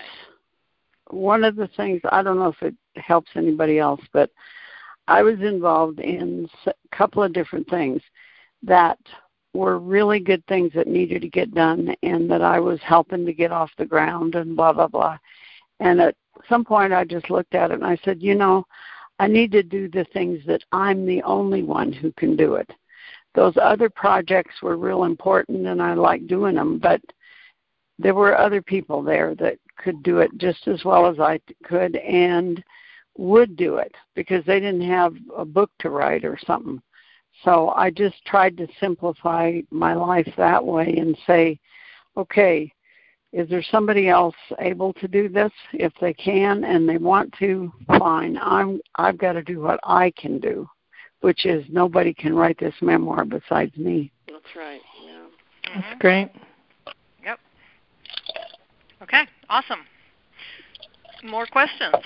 things, I don't know if it helps anybody else, but I was involved in a couple of different things that were really good things that needed to get done and that I was helping to get off the ground and blah, blah, blah. And at some point I just looked at it and I said, I need to do the things that I'm the only one who can do it. Those other projects were real important and I like doing them, but there were other people there that could do it just as well as I could and would do it because they didn't have a book to write or something. So I just tried to simplify my life that way and say, okay, is there somebody else able to do this? If they can and they want to, fine. I've got to do what I can do, which is nobody can write this memoir besides me. That's right. Yeah. Mm-hmm. That's great. Yep. Okay, awesome. More questions?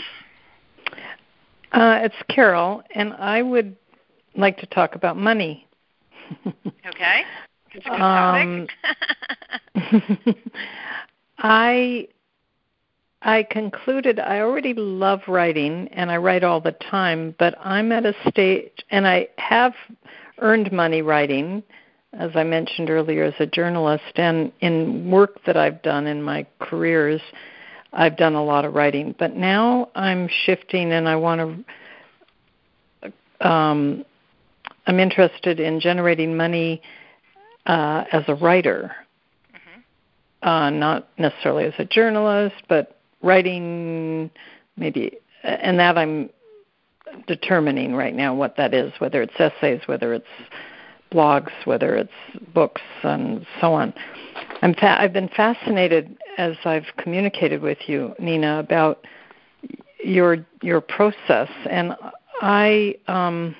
It's Carol, and I would like to talk about money. Okay. It's a good topic. I concluded I already love writing, and I write all the time, but I'm at a stage, and I have earned money writing, as I mentioned earlier, as a journalist, and in work that I've done in my careers, I've done a lot of writing. But now I'm shifting, and I want to, I'm interested in generating money as a writer. Not necessarily as a journalist, but writing maybe, and that I'm determining right now what that is, whether it's essays, whether it's blogs, whether it's books, and so on. I've been fascinated as I've communicated with you, Nina, about your process, and I'm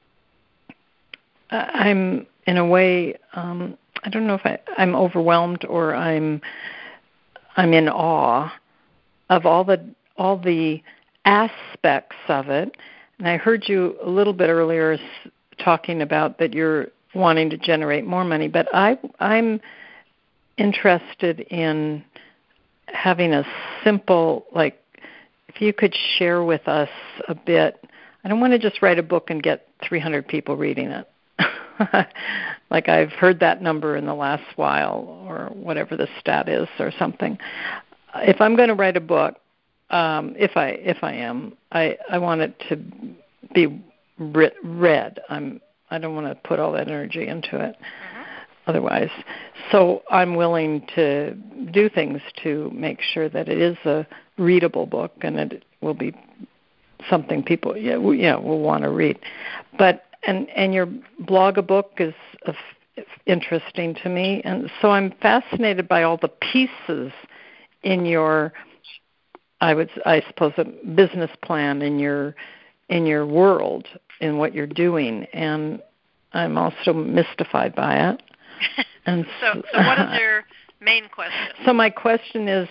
in a way. I don't know if I'm overwhelmed or I'm in awe of all the aspects of it. And I heard you a little bit earlier talking about that you're wanting to generate more money, but I'm interested in having a simple, if you could share with us a bit. I don't want to just write a book and get 300 people reading it. Like I've heard that number in the last while, or whatever the stat is, or something. If I'm going to write a book, if I am, I want it to be read. I don't want to put all that energy into it, otherwise. So I'm willing to do things to make sure that it is a readable book and it will be something people will want to read. But And your blog a book is interesting to me, and so I'm fascinated by all the pieces in your, I suppose, a business plan in your world, in what you're doing, and I'm also mystified by it. And so what is your main question? So my question is,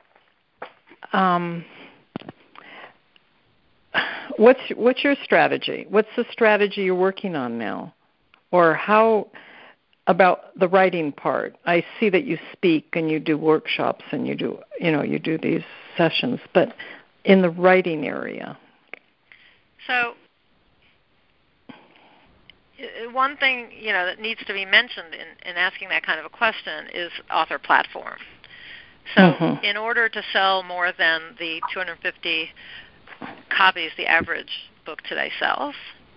what's your strategy? What's the strategy you're working on now? Or how about the writing part? I see that you speak and you do workshops and you do these sessions, but in the writing area. So one thing, that needs to be mentioned in asking that kind of a question is author platform. So in order to sell more than the 250 copies the average book today sells,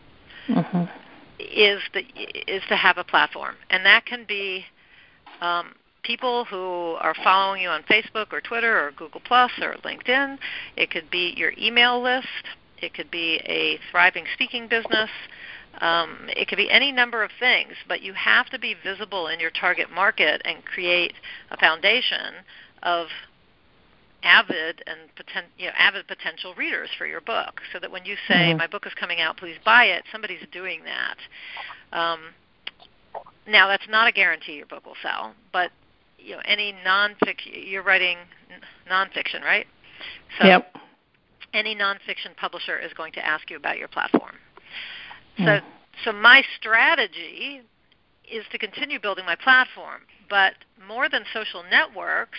is to have a platform. And that can be people who are following you on Facebook or Twitter or Google Plus or LinkedIn. It could be your email list. It could be a thriving speaking business. It could be any number of things, but you have to be visible in your target market and create a foundation of avid potential readers for your book, so that when you say, my book is coming out, please buy it, somebody's doing that. Now, that's not a guarantee your book will sell, but any nonfiction, you're writing nonfiction, right? So yep. Any nonfiction publisher is going to ask you about your platform. So my strategy is to continue building my platform, but more than social networks,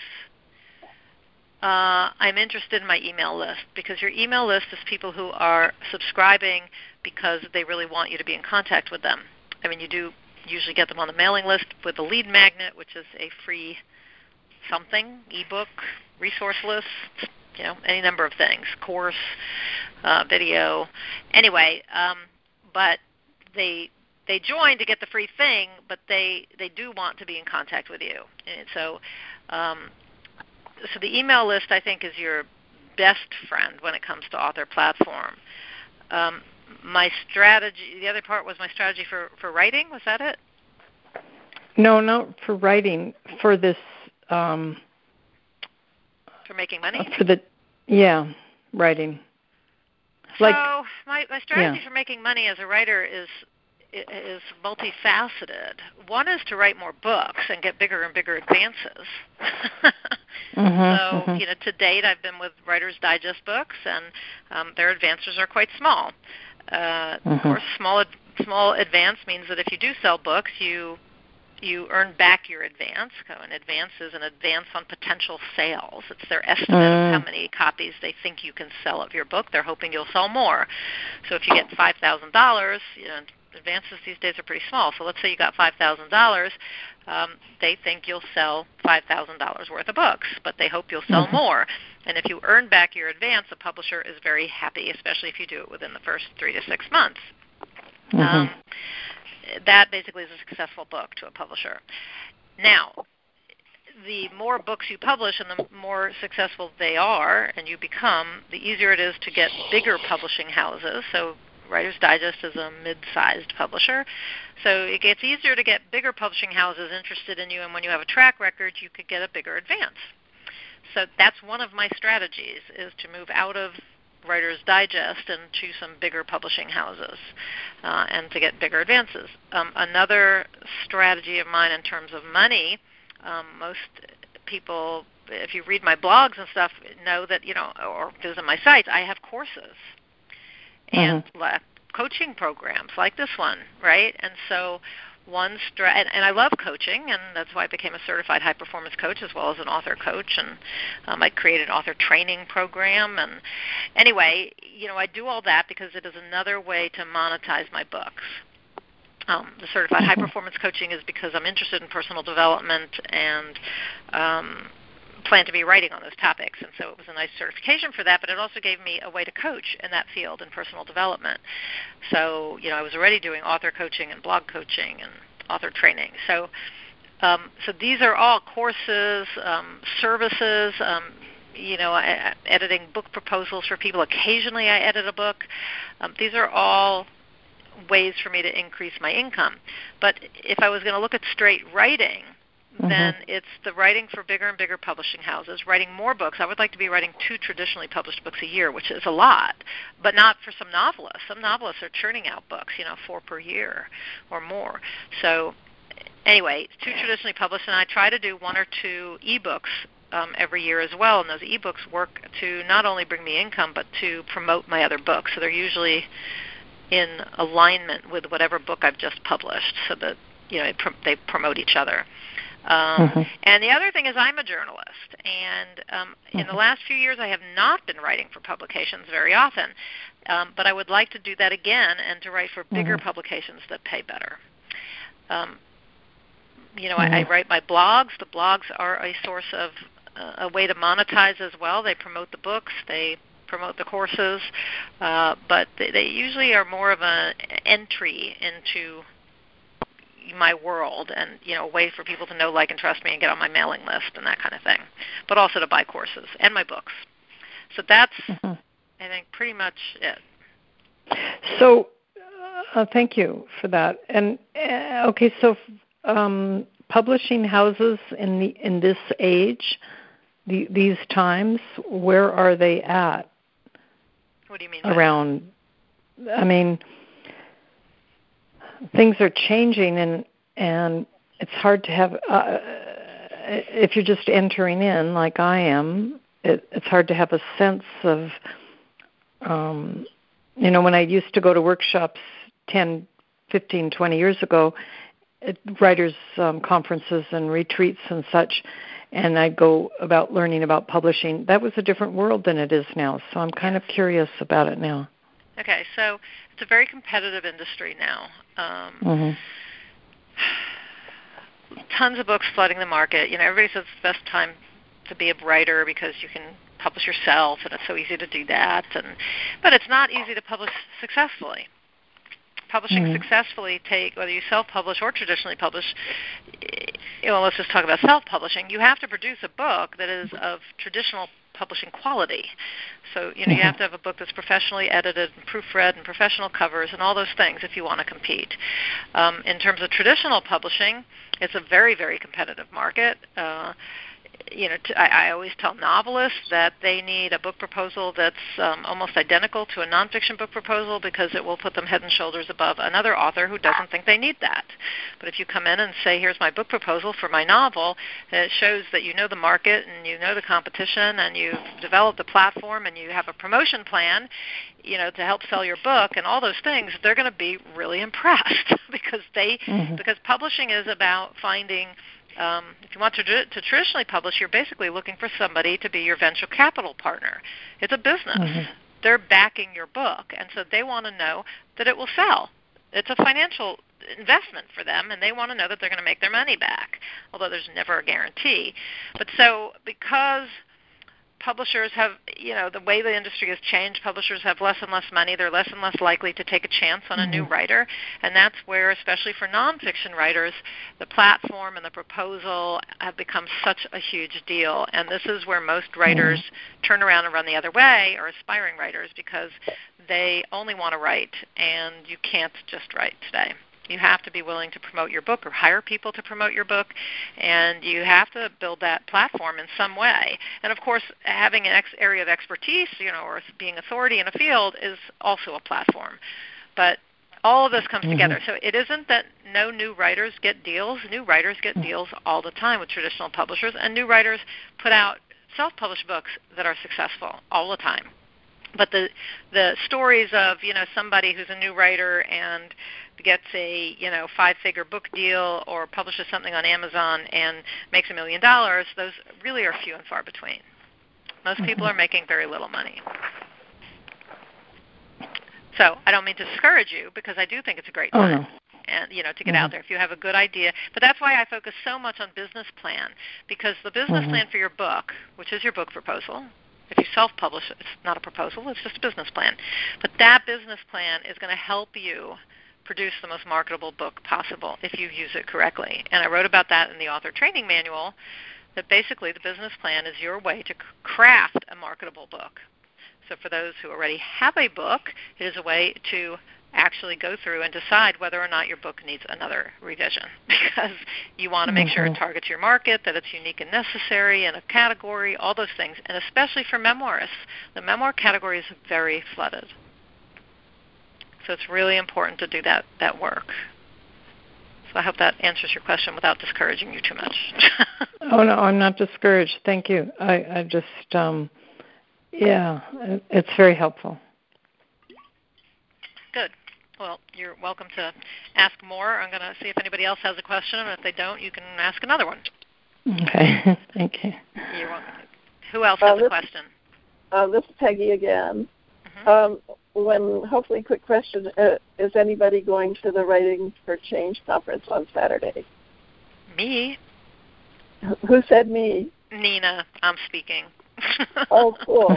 I'm interested in my email list, because your email list is people who are subscribing because they really want you to be in contact with them. I mean, you do usually get them on the mailing list with a lead magnet, which is a free something, ebook, resource list, any number of things, course, video. Anyway, but they join to get the free thing, but they do want to be in contact with you. And so the email list, I think, is your best friend when it comes to author platform. My strategy, the other part was my strategy for writing. Was that it? No, not for writing. For this. For making money? Writing. So my strategy for making money as a writer is multifaceted. One is to write more books and get bigger and bigger advances. To date, I've been with Writer's Digest books, and their advances are quite small. Of course, small advance means that if you do sell books, you earn back your advance. An advance is an advance on potential sales. It's their estimate of how many copies they think you can sell of your book. They're hoping you'll sell more. So if you get $5,000, advances these days are pretty small. So let's say you got $5,000. They think you'll sell $5,000 worth of books, but they hope you'll sell more. And if you earn back your advance, a publisher is very happy, especially if you do it within the first 3 to 6 months. That basically is a successful book to a publisher. Now, the more books you publish and the more successful they are and you become, the easier it is to get bigger publishing houses. So Writer's Digest is a mid-sized publisher. So it gets easier to get bigger publishing houses interested in you, and when you have a track record, you could get a bigger advance. So that's one of my strategies, is to move out of Writer's Digest and to some bigger publishing houses and to get bigger advances. Another strategy of mine in terms of money, most people, if you read my blogs and stuff, know that, or visit my sites, I have courses and coaching programs like this one, right? And so and I love coaching, and that's why I became a certified high-performance coach as well as an author coach, and I created an author training program. And anyway, I do all that because it is another way to monetize my books. The certified high-performance coaching is because I'm interested in personal development and plan to be writing on those topics, and so it was a nice certification for that, but it also gave me a way to coach in that field in personal development. So, I was already doing author coaching and blog coaching and author training. So these are all courses, services, editing book proposals for people. Occasionally I edit a book. These are all ways for me to increase my income. But if I was going to look at straight writing, then it's the writing for bigger and bigger publishing houses, writing more books. I would like to be writing 2 traditionally published books a year, which is a lot, but not for some novelists. Some novelists are churning out books, 4 per year or more. So anyway, 2 traditionally published, and I try to do 1 or 2 ebooks every year as well, and those ebooks work to not only bring me income, but to promote my other books. So they're usually in alignment with whatever book I've just published, so that they promote each other. And the other thing is I'm a journalist, and in the last few years I have not been writing for publications very often, but I would like to do that again and to write for bigger publications that pay better. I write my blogs. The blogs are a source of a way to monetize as well. They promote the books. They promote the courses, but they usually are more of an entry into my world and, a way for people to know, like, and trust me and get on my mailing list and that kind of thing, but also to buy courses and my books. So that's, I think, pretty much it. So thank you for that. And, okay, so publishing houses in this age, these times, where are they at? What do you mean? Around, I mean, things are changing, and it's hard to have, if you're just entering in like I am, it's hard to have a sense of, when I used to go to workshops 10, 15, 20 years ago, at writers' conferences and retreats and such, and I'd go about learning about publishing. That was a different world than it is now, so I'm kind of curious about it now. Okay, so it's a very competitive industry now. Tons of books flooding the market. Everybody says it's the best time to be a writer because you can publish yourself, and it's so easy to do that. But it's not easy to publish successfully. Publishing successfully, whether you self-publish or traditionally publish, let's just talk about self-publishing. You have to produce a book that is of traditional publishing quality. So, you have to have a book that's professionally edited and proofread and professional covers and all those things if you want to compete. In terms of traditional publishing, it's a very, very competitive market. I always tell novelists that they need a book proposal that's almost identical to a nonfiction book proposal because it will put them head and shoulders above another author who doesn't think they need that. But if you come in and say, here's my book proposal for my novel, it shows that you know the market and you know the competition and you've developed a platform and you have a promotion plan, to help sell your book and all those things, they're going to be really impressed because because publishing is about finding if you want to traditionally publish, you're basically looking for somebody to be your venture capital partner. It's a business. They're backing your book, and so they want to know that it will sell. It's a financial investment for them, and they want to know that they're going to make their money back, although there's never a guarantee. But so because publishers have, the way the industry has changed, publishers have less and less money. They're less and less likely to take a chance on a new writer, and that's where, especially for nonfiction writers, the platform and the proposal have become such a huge deal. And this is where most writers turn around and run the other way, or aspiring writers, because they only want to write, and you can't just write today. You have to be willing to promote your book or hire people to promote your book, and you have to build that platform in some way. And, of course, having an area of expertise, or being authority in a field is also a platform. But all of this comes together. So it isn't that no new writers get deals. New writers get deals all the time with traditional publishers, and new writers put out self-published books that are successful all the time. But the stories of, somebody who's a new writer and gets a, 5-figure book deal or publishes something on Amazon and makes $1 million, those really are few and far between. Most people are making very little money. So I don't mean to discourage you, because I do think it's a great time. And, to get out there if you have a good idea. But that's why I focus so much on business plan, because the business plan for your book, which is your book proposal, if you self-publish it, it's not a proposal, it's just a business plan. But that business plan is going to help you produce the most marketable book possible if you use it correctly. And I wrote about that in the author training manual, that basically the business plan is your way to craft a marketable book. So for those who already have a book, it is a way to actually go through and decide whether or not your book needs another revision, because you want to make sure it targets your market, that it's unique and necessary in a category, all those things. And especially for memoirists, the memoir category is very flooded. So it's really important to do that work. So I hope that answers your question without discouraging you too much. Oh, no, I'm not discouraged. Thank you. I just, it's very helpful. Good. Well, you're welcome to ask more. I'm going to see if anybody else has a question, and if they don't, you can ask another one. Okay. Thank you. You're welcome. Who else has a question? This is Peggy again. Mm-hmm. Quick question, is anybody going to the Writing for Change conference on Saturday? Me. Who said me? Nina, I'm speaking. Oh, cool.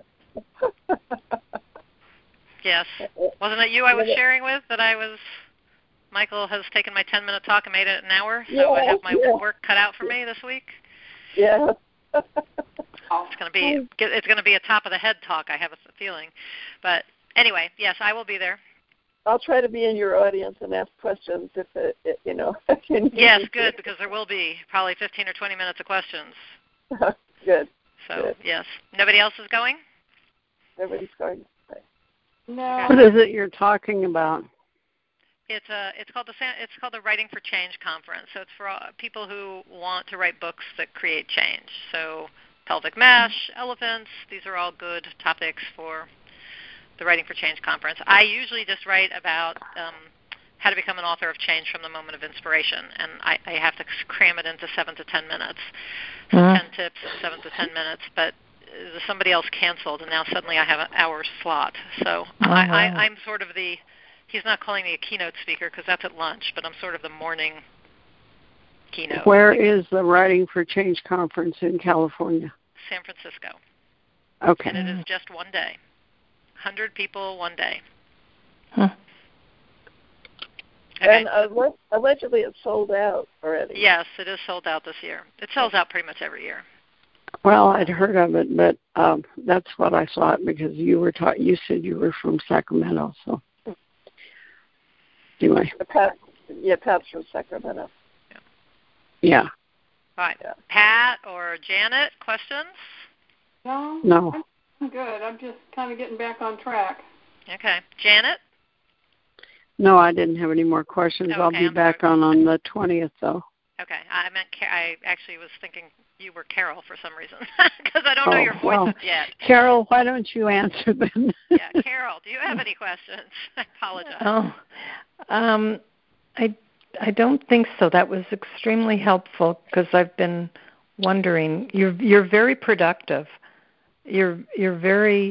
Yes. Wasn't it you I was sharing with that Michael has taken my 10-minute talk and made it an hour, so I have my work cut out for me this week? Yeah. It's going to be a top of the head talk, I have a feeling. But anyway, yes, I will be there. I'll try to be in your audience and ask questions if Yes, good, because there will be probably 15 or 20 minutes of questions. Good. So, good. Yes. Nobody else is going? Nobody's going. No. What is it you're talking about? It's called the Writing for Change conference. So it's for people who want to write books that create change. So pelvic mesh, elephants, these are all good topics for the Writing for Change conference. I usually just write about how to become an author of change from the moment of inspiration, and I have to cram it into 7 to 10 minutes. So 10 tips, 7 to 10 minutes, but somebody else canceled, and now suddenly I have an hour slot. So I'm sort of he's not calling me a keynote speaker because that's at lunch, but I'm sort of the morning keynote. Where is the Writing for Change conference in California? San Francisco. Okay. And it is just one day. 100 people, one day. Huh. Okay. And allegedly it's sold out already. Yes, it is sold out this year. It sells out pretty much every year. Well, I'd heard of it, but that's what I thought because you said you were from Sacramento, so anyway. Pat's from Sacramento. Yeah. All right. Yeah. Pat or Janet, questions? No. I'm good. I'm just kind of getting back on track. Okay. Janet? No, I didn't have any more questions. Okay, I'll be back on the 20th, though. Okay. I actually was thinking you were Carol for some reason because I don't know your voice yet. Carol, why don't you answer them? Yeah, Carol, do you have any questions? I apologize. I don't think so. That was extremely helpful because I've been wondering. You're very productive. You're very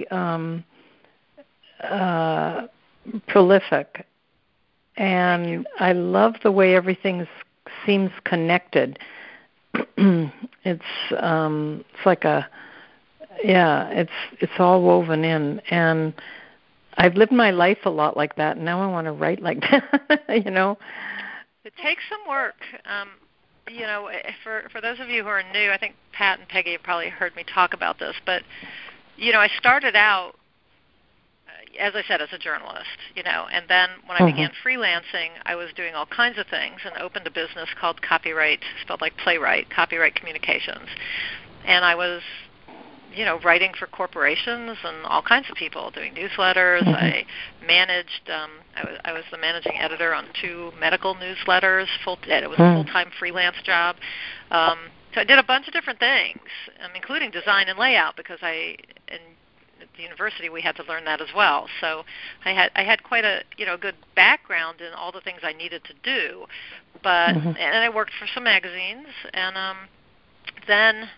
prolific, and I love the way everything seems connected. It's like it's all woven in, and I've lived my life a lot like that, and now I want to write like that. It takes some work. For those of you who are new, I think Pat and Peggy have probably heard me talk about this, but I started out, as I said, as a journalist, and then when I began freelancing, I was doing all kinds of things and opened a business called Copyright, spelled like playwright, Copyright Communications. And I was, writing for corporations and all kinds of people, doing newsletters. I managed, I was the managing editor on 2 medical newsletters. It was a full-time freelance job. So I did a bunch of different things, including design and layout, because at the university we had to learn that as well. So I had quite a good background in all the things I needed to do. But and I worked for some magazines, and then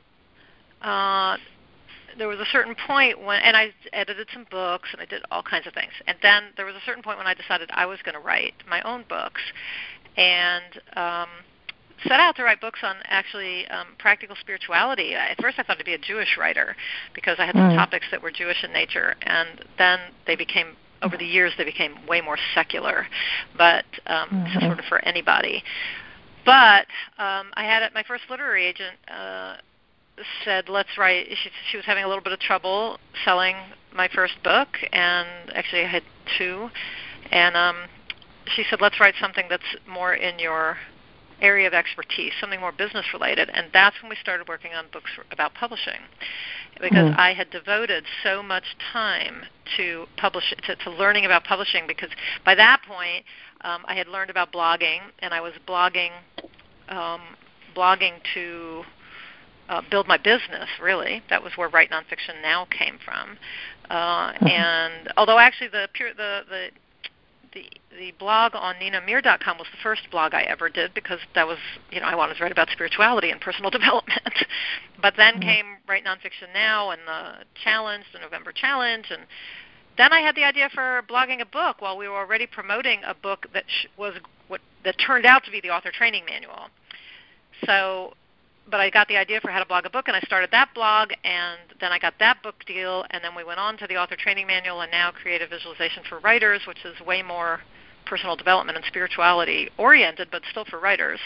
there was a certain point and I edited some books and I did all kinds of things. And then there was a certain point when I decided I was going to write my own books, and set out to write books on actually practical spirituality. At first I thought to be a Jewish writer because I had some topics that were Jewish in nature, and then over the years they became way more secular, but sort of for anybody. But I had my first literary agent said, let's write. She was having a little bit of trouble selling my first book, and actually I had 2. And she said, let's write something that's more in your area of expertise, something more business related. And that's when we started working on books about publishing, because I had devoted so much time to learning about publishing, because by that point I had learned about blogging, and I was blogging to build my business, really. That was where Write Nonfiction Now came from. And although actually the blog on NinaAmir.com was the first blog I ever did, because that was, I wanted to write about spirituality and personal development. But then came Write Nonfiction Now and the challenge, the November challenge, and then I had the idea for blogging a book while we were already promoting a book that that turned out to be the author training manual. But I got the idea for how to blog a book, and I started that blog, and then I got that book deal, and then we went on to the author training manual, and now Creative Visualization for Writers, which is way more personal development and spirituality oriented, but still for writers.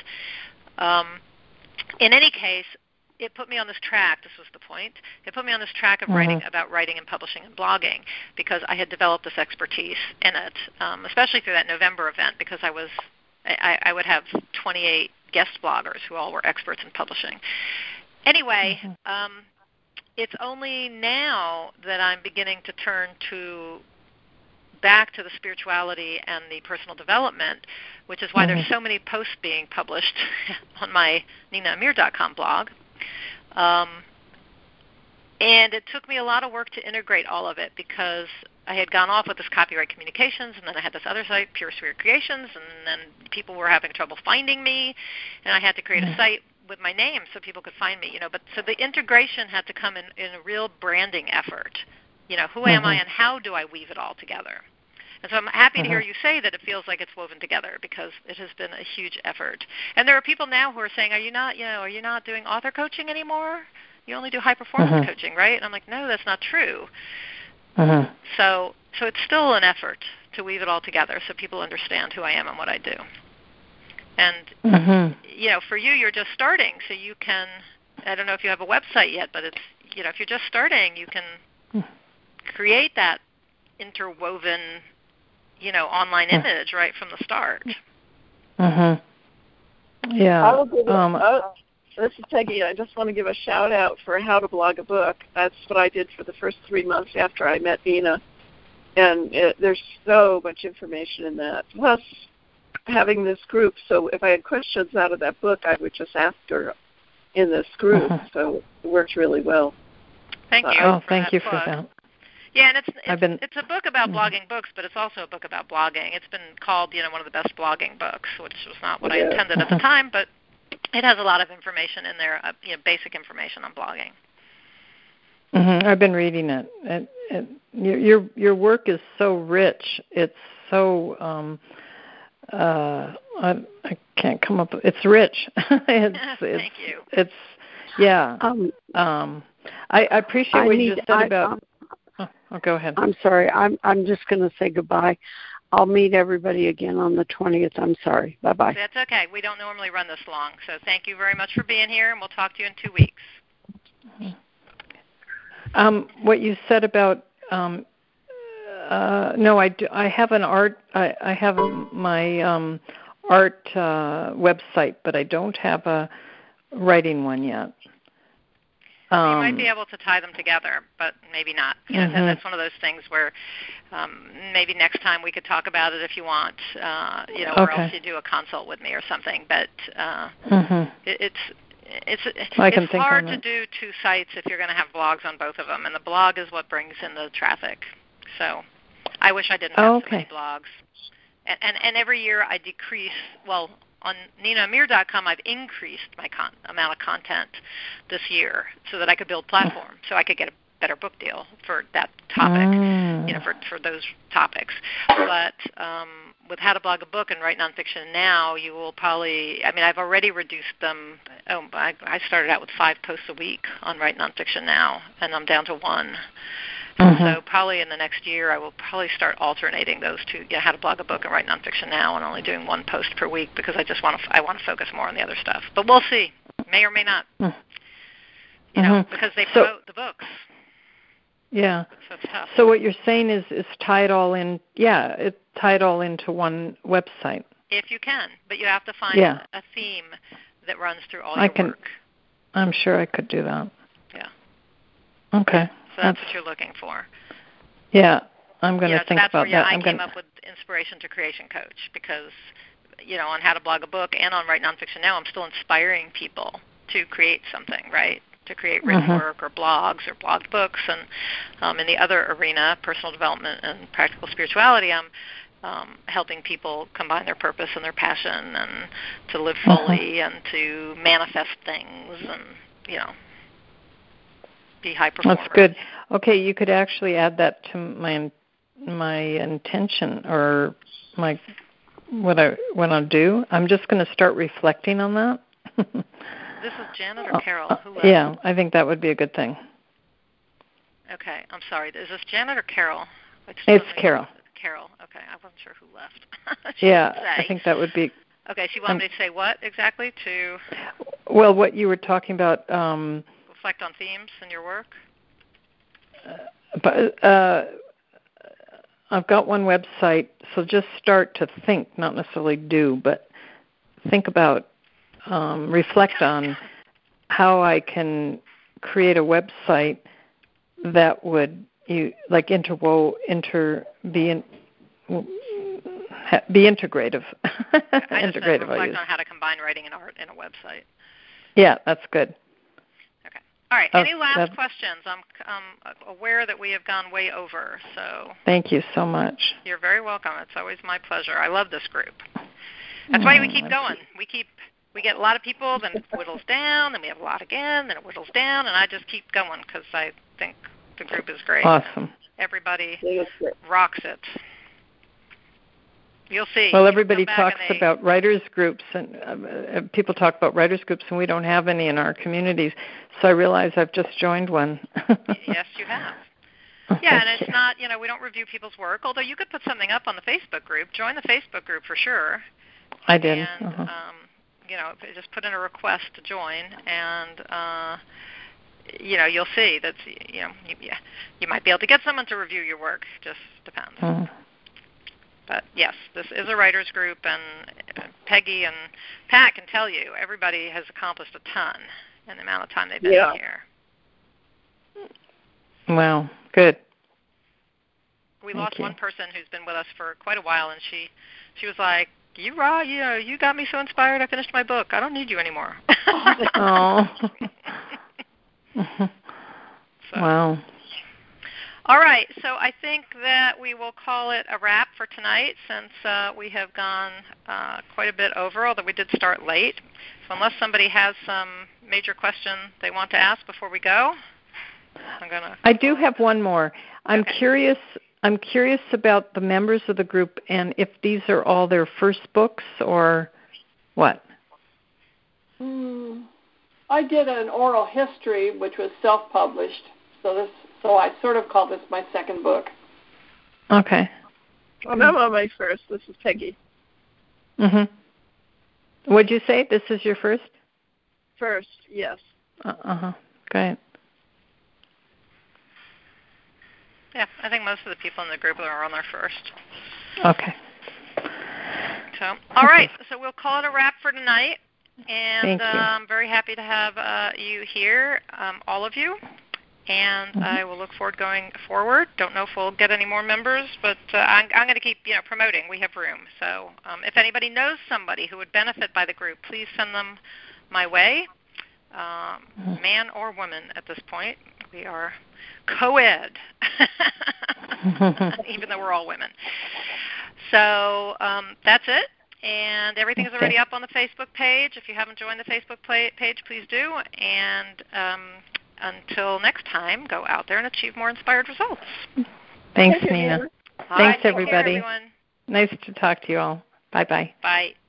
In any case, it put me on this track. This was the point. It put me on this track of writing about writing and publishing and blogging, because I had developed this expertise in it, especially through that November event, because I would have 28 guest bloggers who all were experts in publishing. Anyway, it's only now that I'm beginning to turn back to the spirituality and the personal development, which is why there's so many posts being published on my NinaAmir.com blog. And it took me a lot of work to integrate all of it, because I had gone off with this Copyright Communications, and then I had this other site, Pure Spirit Creations, and then people were having trouble finding me, and I had to create a site with my name so people could find me. But so the integration had to come in a real branding effort. Who am I and how do I weave it all together? And so I'm happy to hear you say that it feels like it's woven together, because it has been a huge effort. And there are people now who are saying, are you not doing author coaching anymore? You only do high performance coaching, right? And I'm like, no, that's not true. So it's still an effort to weave it all together so people understand who I am and what I do. And for you, you're just starting, so you can. I don't know if you have a website yet, but it's if you're just starting, you can create that interwoven online image right from the start. Yeah. This is Peggy. I just want to give a shout out for how to blog a book. That's what I did for the first 3 months after I met Nina. And there's so much information in that. Plus, having this group, so if I had questions out of that book, I would just ask her in this group. So it worked really well. Thank you. Thank you for that. Yeah, and it's a book about blogging books, but it's also a book about blogging. It's been called, one of the best blogging books, which was not what I intended at the time, but it has a lot of information in there, basic information on blogging. I've been reading it. Your work is so rich. It's so I can't come up. It's rich. Thank you. I appreciate what you just said about. Go ahead. I'm sorry. I'm just going to say goodbye. I'll meet everybody again on the 20th. I'm sorry. Bye-bye. That's okay. We don't normally run this long. So thank you very much for being here, and we'll talk to you in 2 weeks. What you said about no, I have an art. I have my art website, but I don't have a writing one yet. You might be able to tie them together, but maybe not. That's one of those things where maybe next time we could talk about it if you want, or else you do a consult with me or something. But it's hard to do 2 sites if you're going to have blogs on both of them, and the blog is what brings in the traffic. So I wish I didn't have so many blogs. And every year I decrease, on NinaAmir.com, I've increased my amount of content this year so that I could build platform, so I could get a better book deal for that topic, for those topics. But with How to Blog a Book and Write Nonfiction Now, you will probably, I've already reduced them. I started out with 5 posts a week on Write Nonfiction Now, and I'm down to 1. So probably in the next year, I will probably start alternating those two, How to Blog a Book and Write Nonfiction Now, and only doing 1 post per week, because I want to focus more on the other stuff. But we'll see. May or may not. Because they promote the books. Yeah. So it's tough. So what you're saying is tie it all in. Yeah, tie it all into one website. If you can, but you have to find a theme that runs through all your work. I'm sure I could do that. Yeah. Okay. So that's what you're looking for. Yeah, I'm going to think about that. I came up with Inspiration to Creation Coach because, on How to Blog a Book and on Write Nonfiction Now, I'm still inspiring people to create something, right? To create written work or blogs or blogged books. And in the other arena, personal development and practical spirituality, I'm helping people combine their purpose and their passion and to live fully and to manifest things and, be high performers. That's good. Okay, you could actually add that to my intention or what I want to do. I'm just going to start reflecting on that. This is Janet or Carol? Who left? Yeah, I think that would be a good thing. Okay, I'm sorry. Is this Janet or Carol? It's Carol. Carol. Okay, I wasn't sure who left. I think that would be. Okay, she wanted me to say what exactly? Well, what you were talking about. Reflect on themes in your work? But I've got one website, so just start to think, not necessarily do, but think about, reflect on how I can create a website that would be integrative. Integrative. I just said reflect on how to combine writing and art in a website. Yeah, that's good. Okay. All right. Any last questions? I'm aware that we have gone way over. So thank you so much. You're very welcome. It's always my pleasure. I love this group. That's why we keep going. We get a lot of people, then it whittles down, then we have a lot again, then it whittles down, and I just keep going because I think the group is great. Awesome. Everybody rocks it. You'll see. Well, everybody talks about writers' groups, and people talk about writers' groups, and we don't have any in our communities. So I realize I've just joined one. Yes, you have. Yeah, and it's not, we don't review people's work, although you could put something up on the Facebook group. Join the Facebook group for sure. I did. And, just put in a request to join, and, you'll see that, you might be able to get someone to review your work. Just depends. Mm-hmm. But, yes, this is a writers group, and Peggy and Pat can tell you everybody has accomplished a ton in the amount of time they've been here. Wow, good. We lost one person who's been with us for quite a while, and she was like, you got me so inspired I finished my book. I don't need you anymore. Oh. Wow. All right, so I think that we will call it a wrap for tonight since we have gone quite a bit over, although we did start late. So unless somebody has some major question they want to ask before we go, I do have one more. I'm curious about the members of the group and if these are all their first books or what? I did an oral history which was self-published. So I sort of call this my second book. Okay. Well, I'm on my first. This is Peggy. Mhm. What'd you say? This is your first? First, yes. Great. Yeah, I think most of the people in the group are on their first. Okay. So, all right. So we'll call it a wrap for tonight. And Thank you. I'm very happy to have you here, all of you. And I will look forward going forward. Don't know if we'll get any more members, but I'm going to keep promoting. We have room. So if anybody knows somebody who would benefit by the group, please send them my way, man or woman at this point. We are co-ed, even though we're all women. So that's it. And everything is already up on the Facebook page. If you haven't joined the Facebook page, please do. And until next time, go out there and achieve more inspired results. Thanks, Nina. Thanks, everybody. Care, everyone. Nice to talk to you all. Bye-bye. Bye.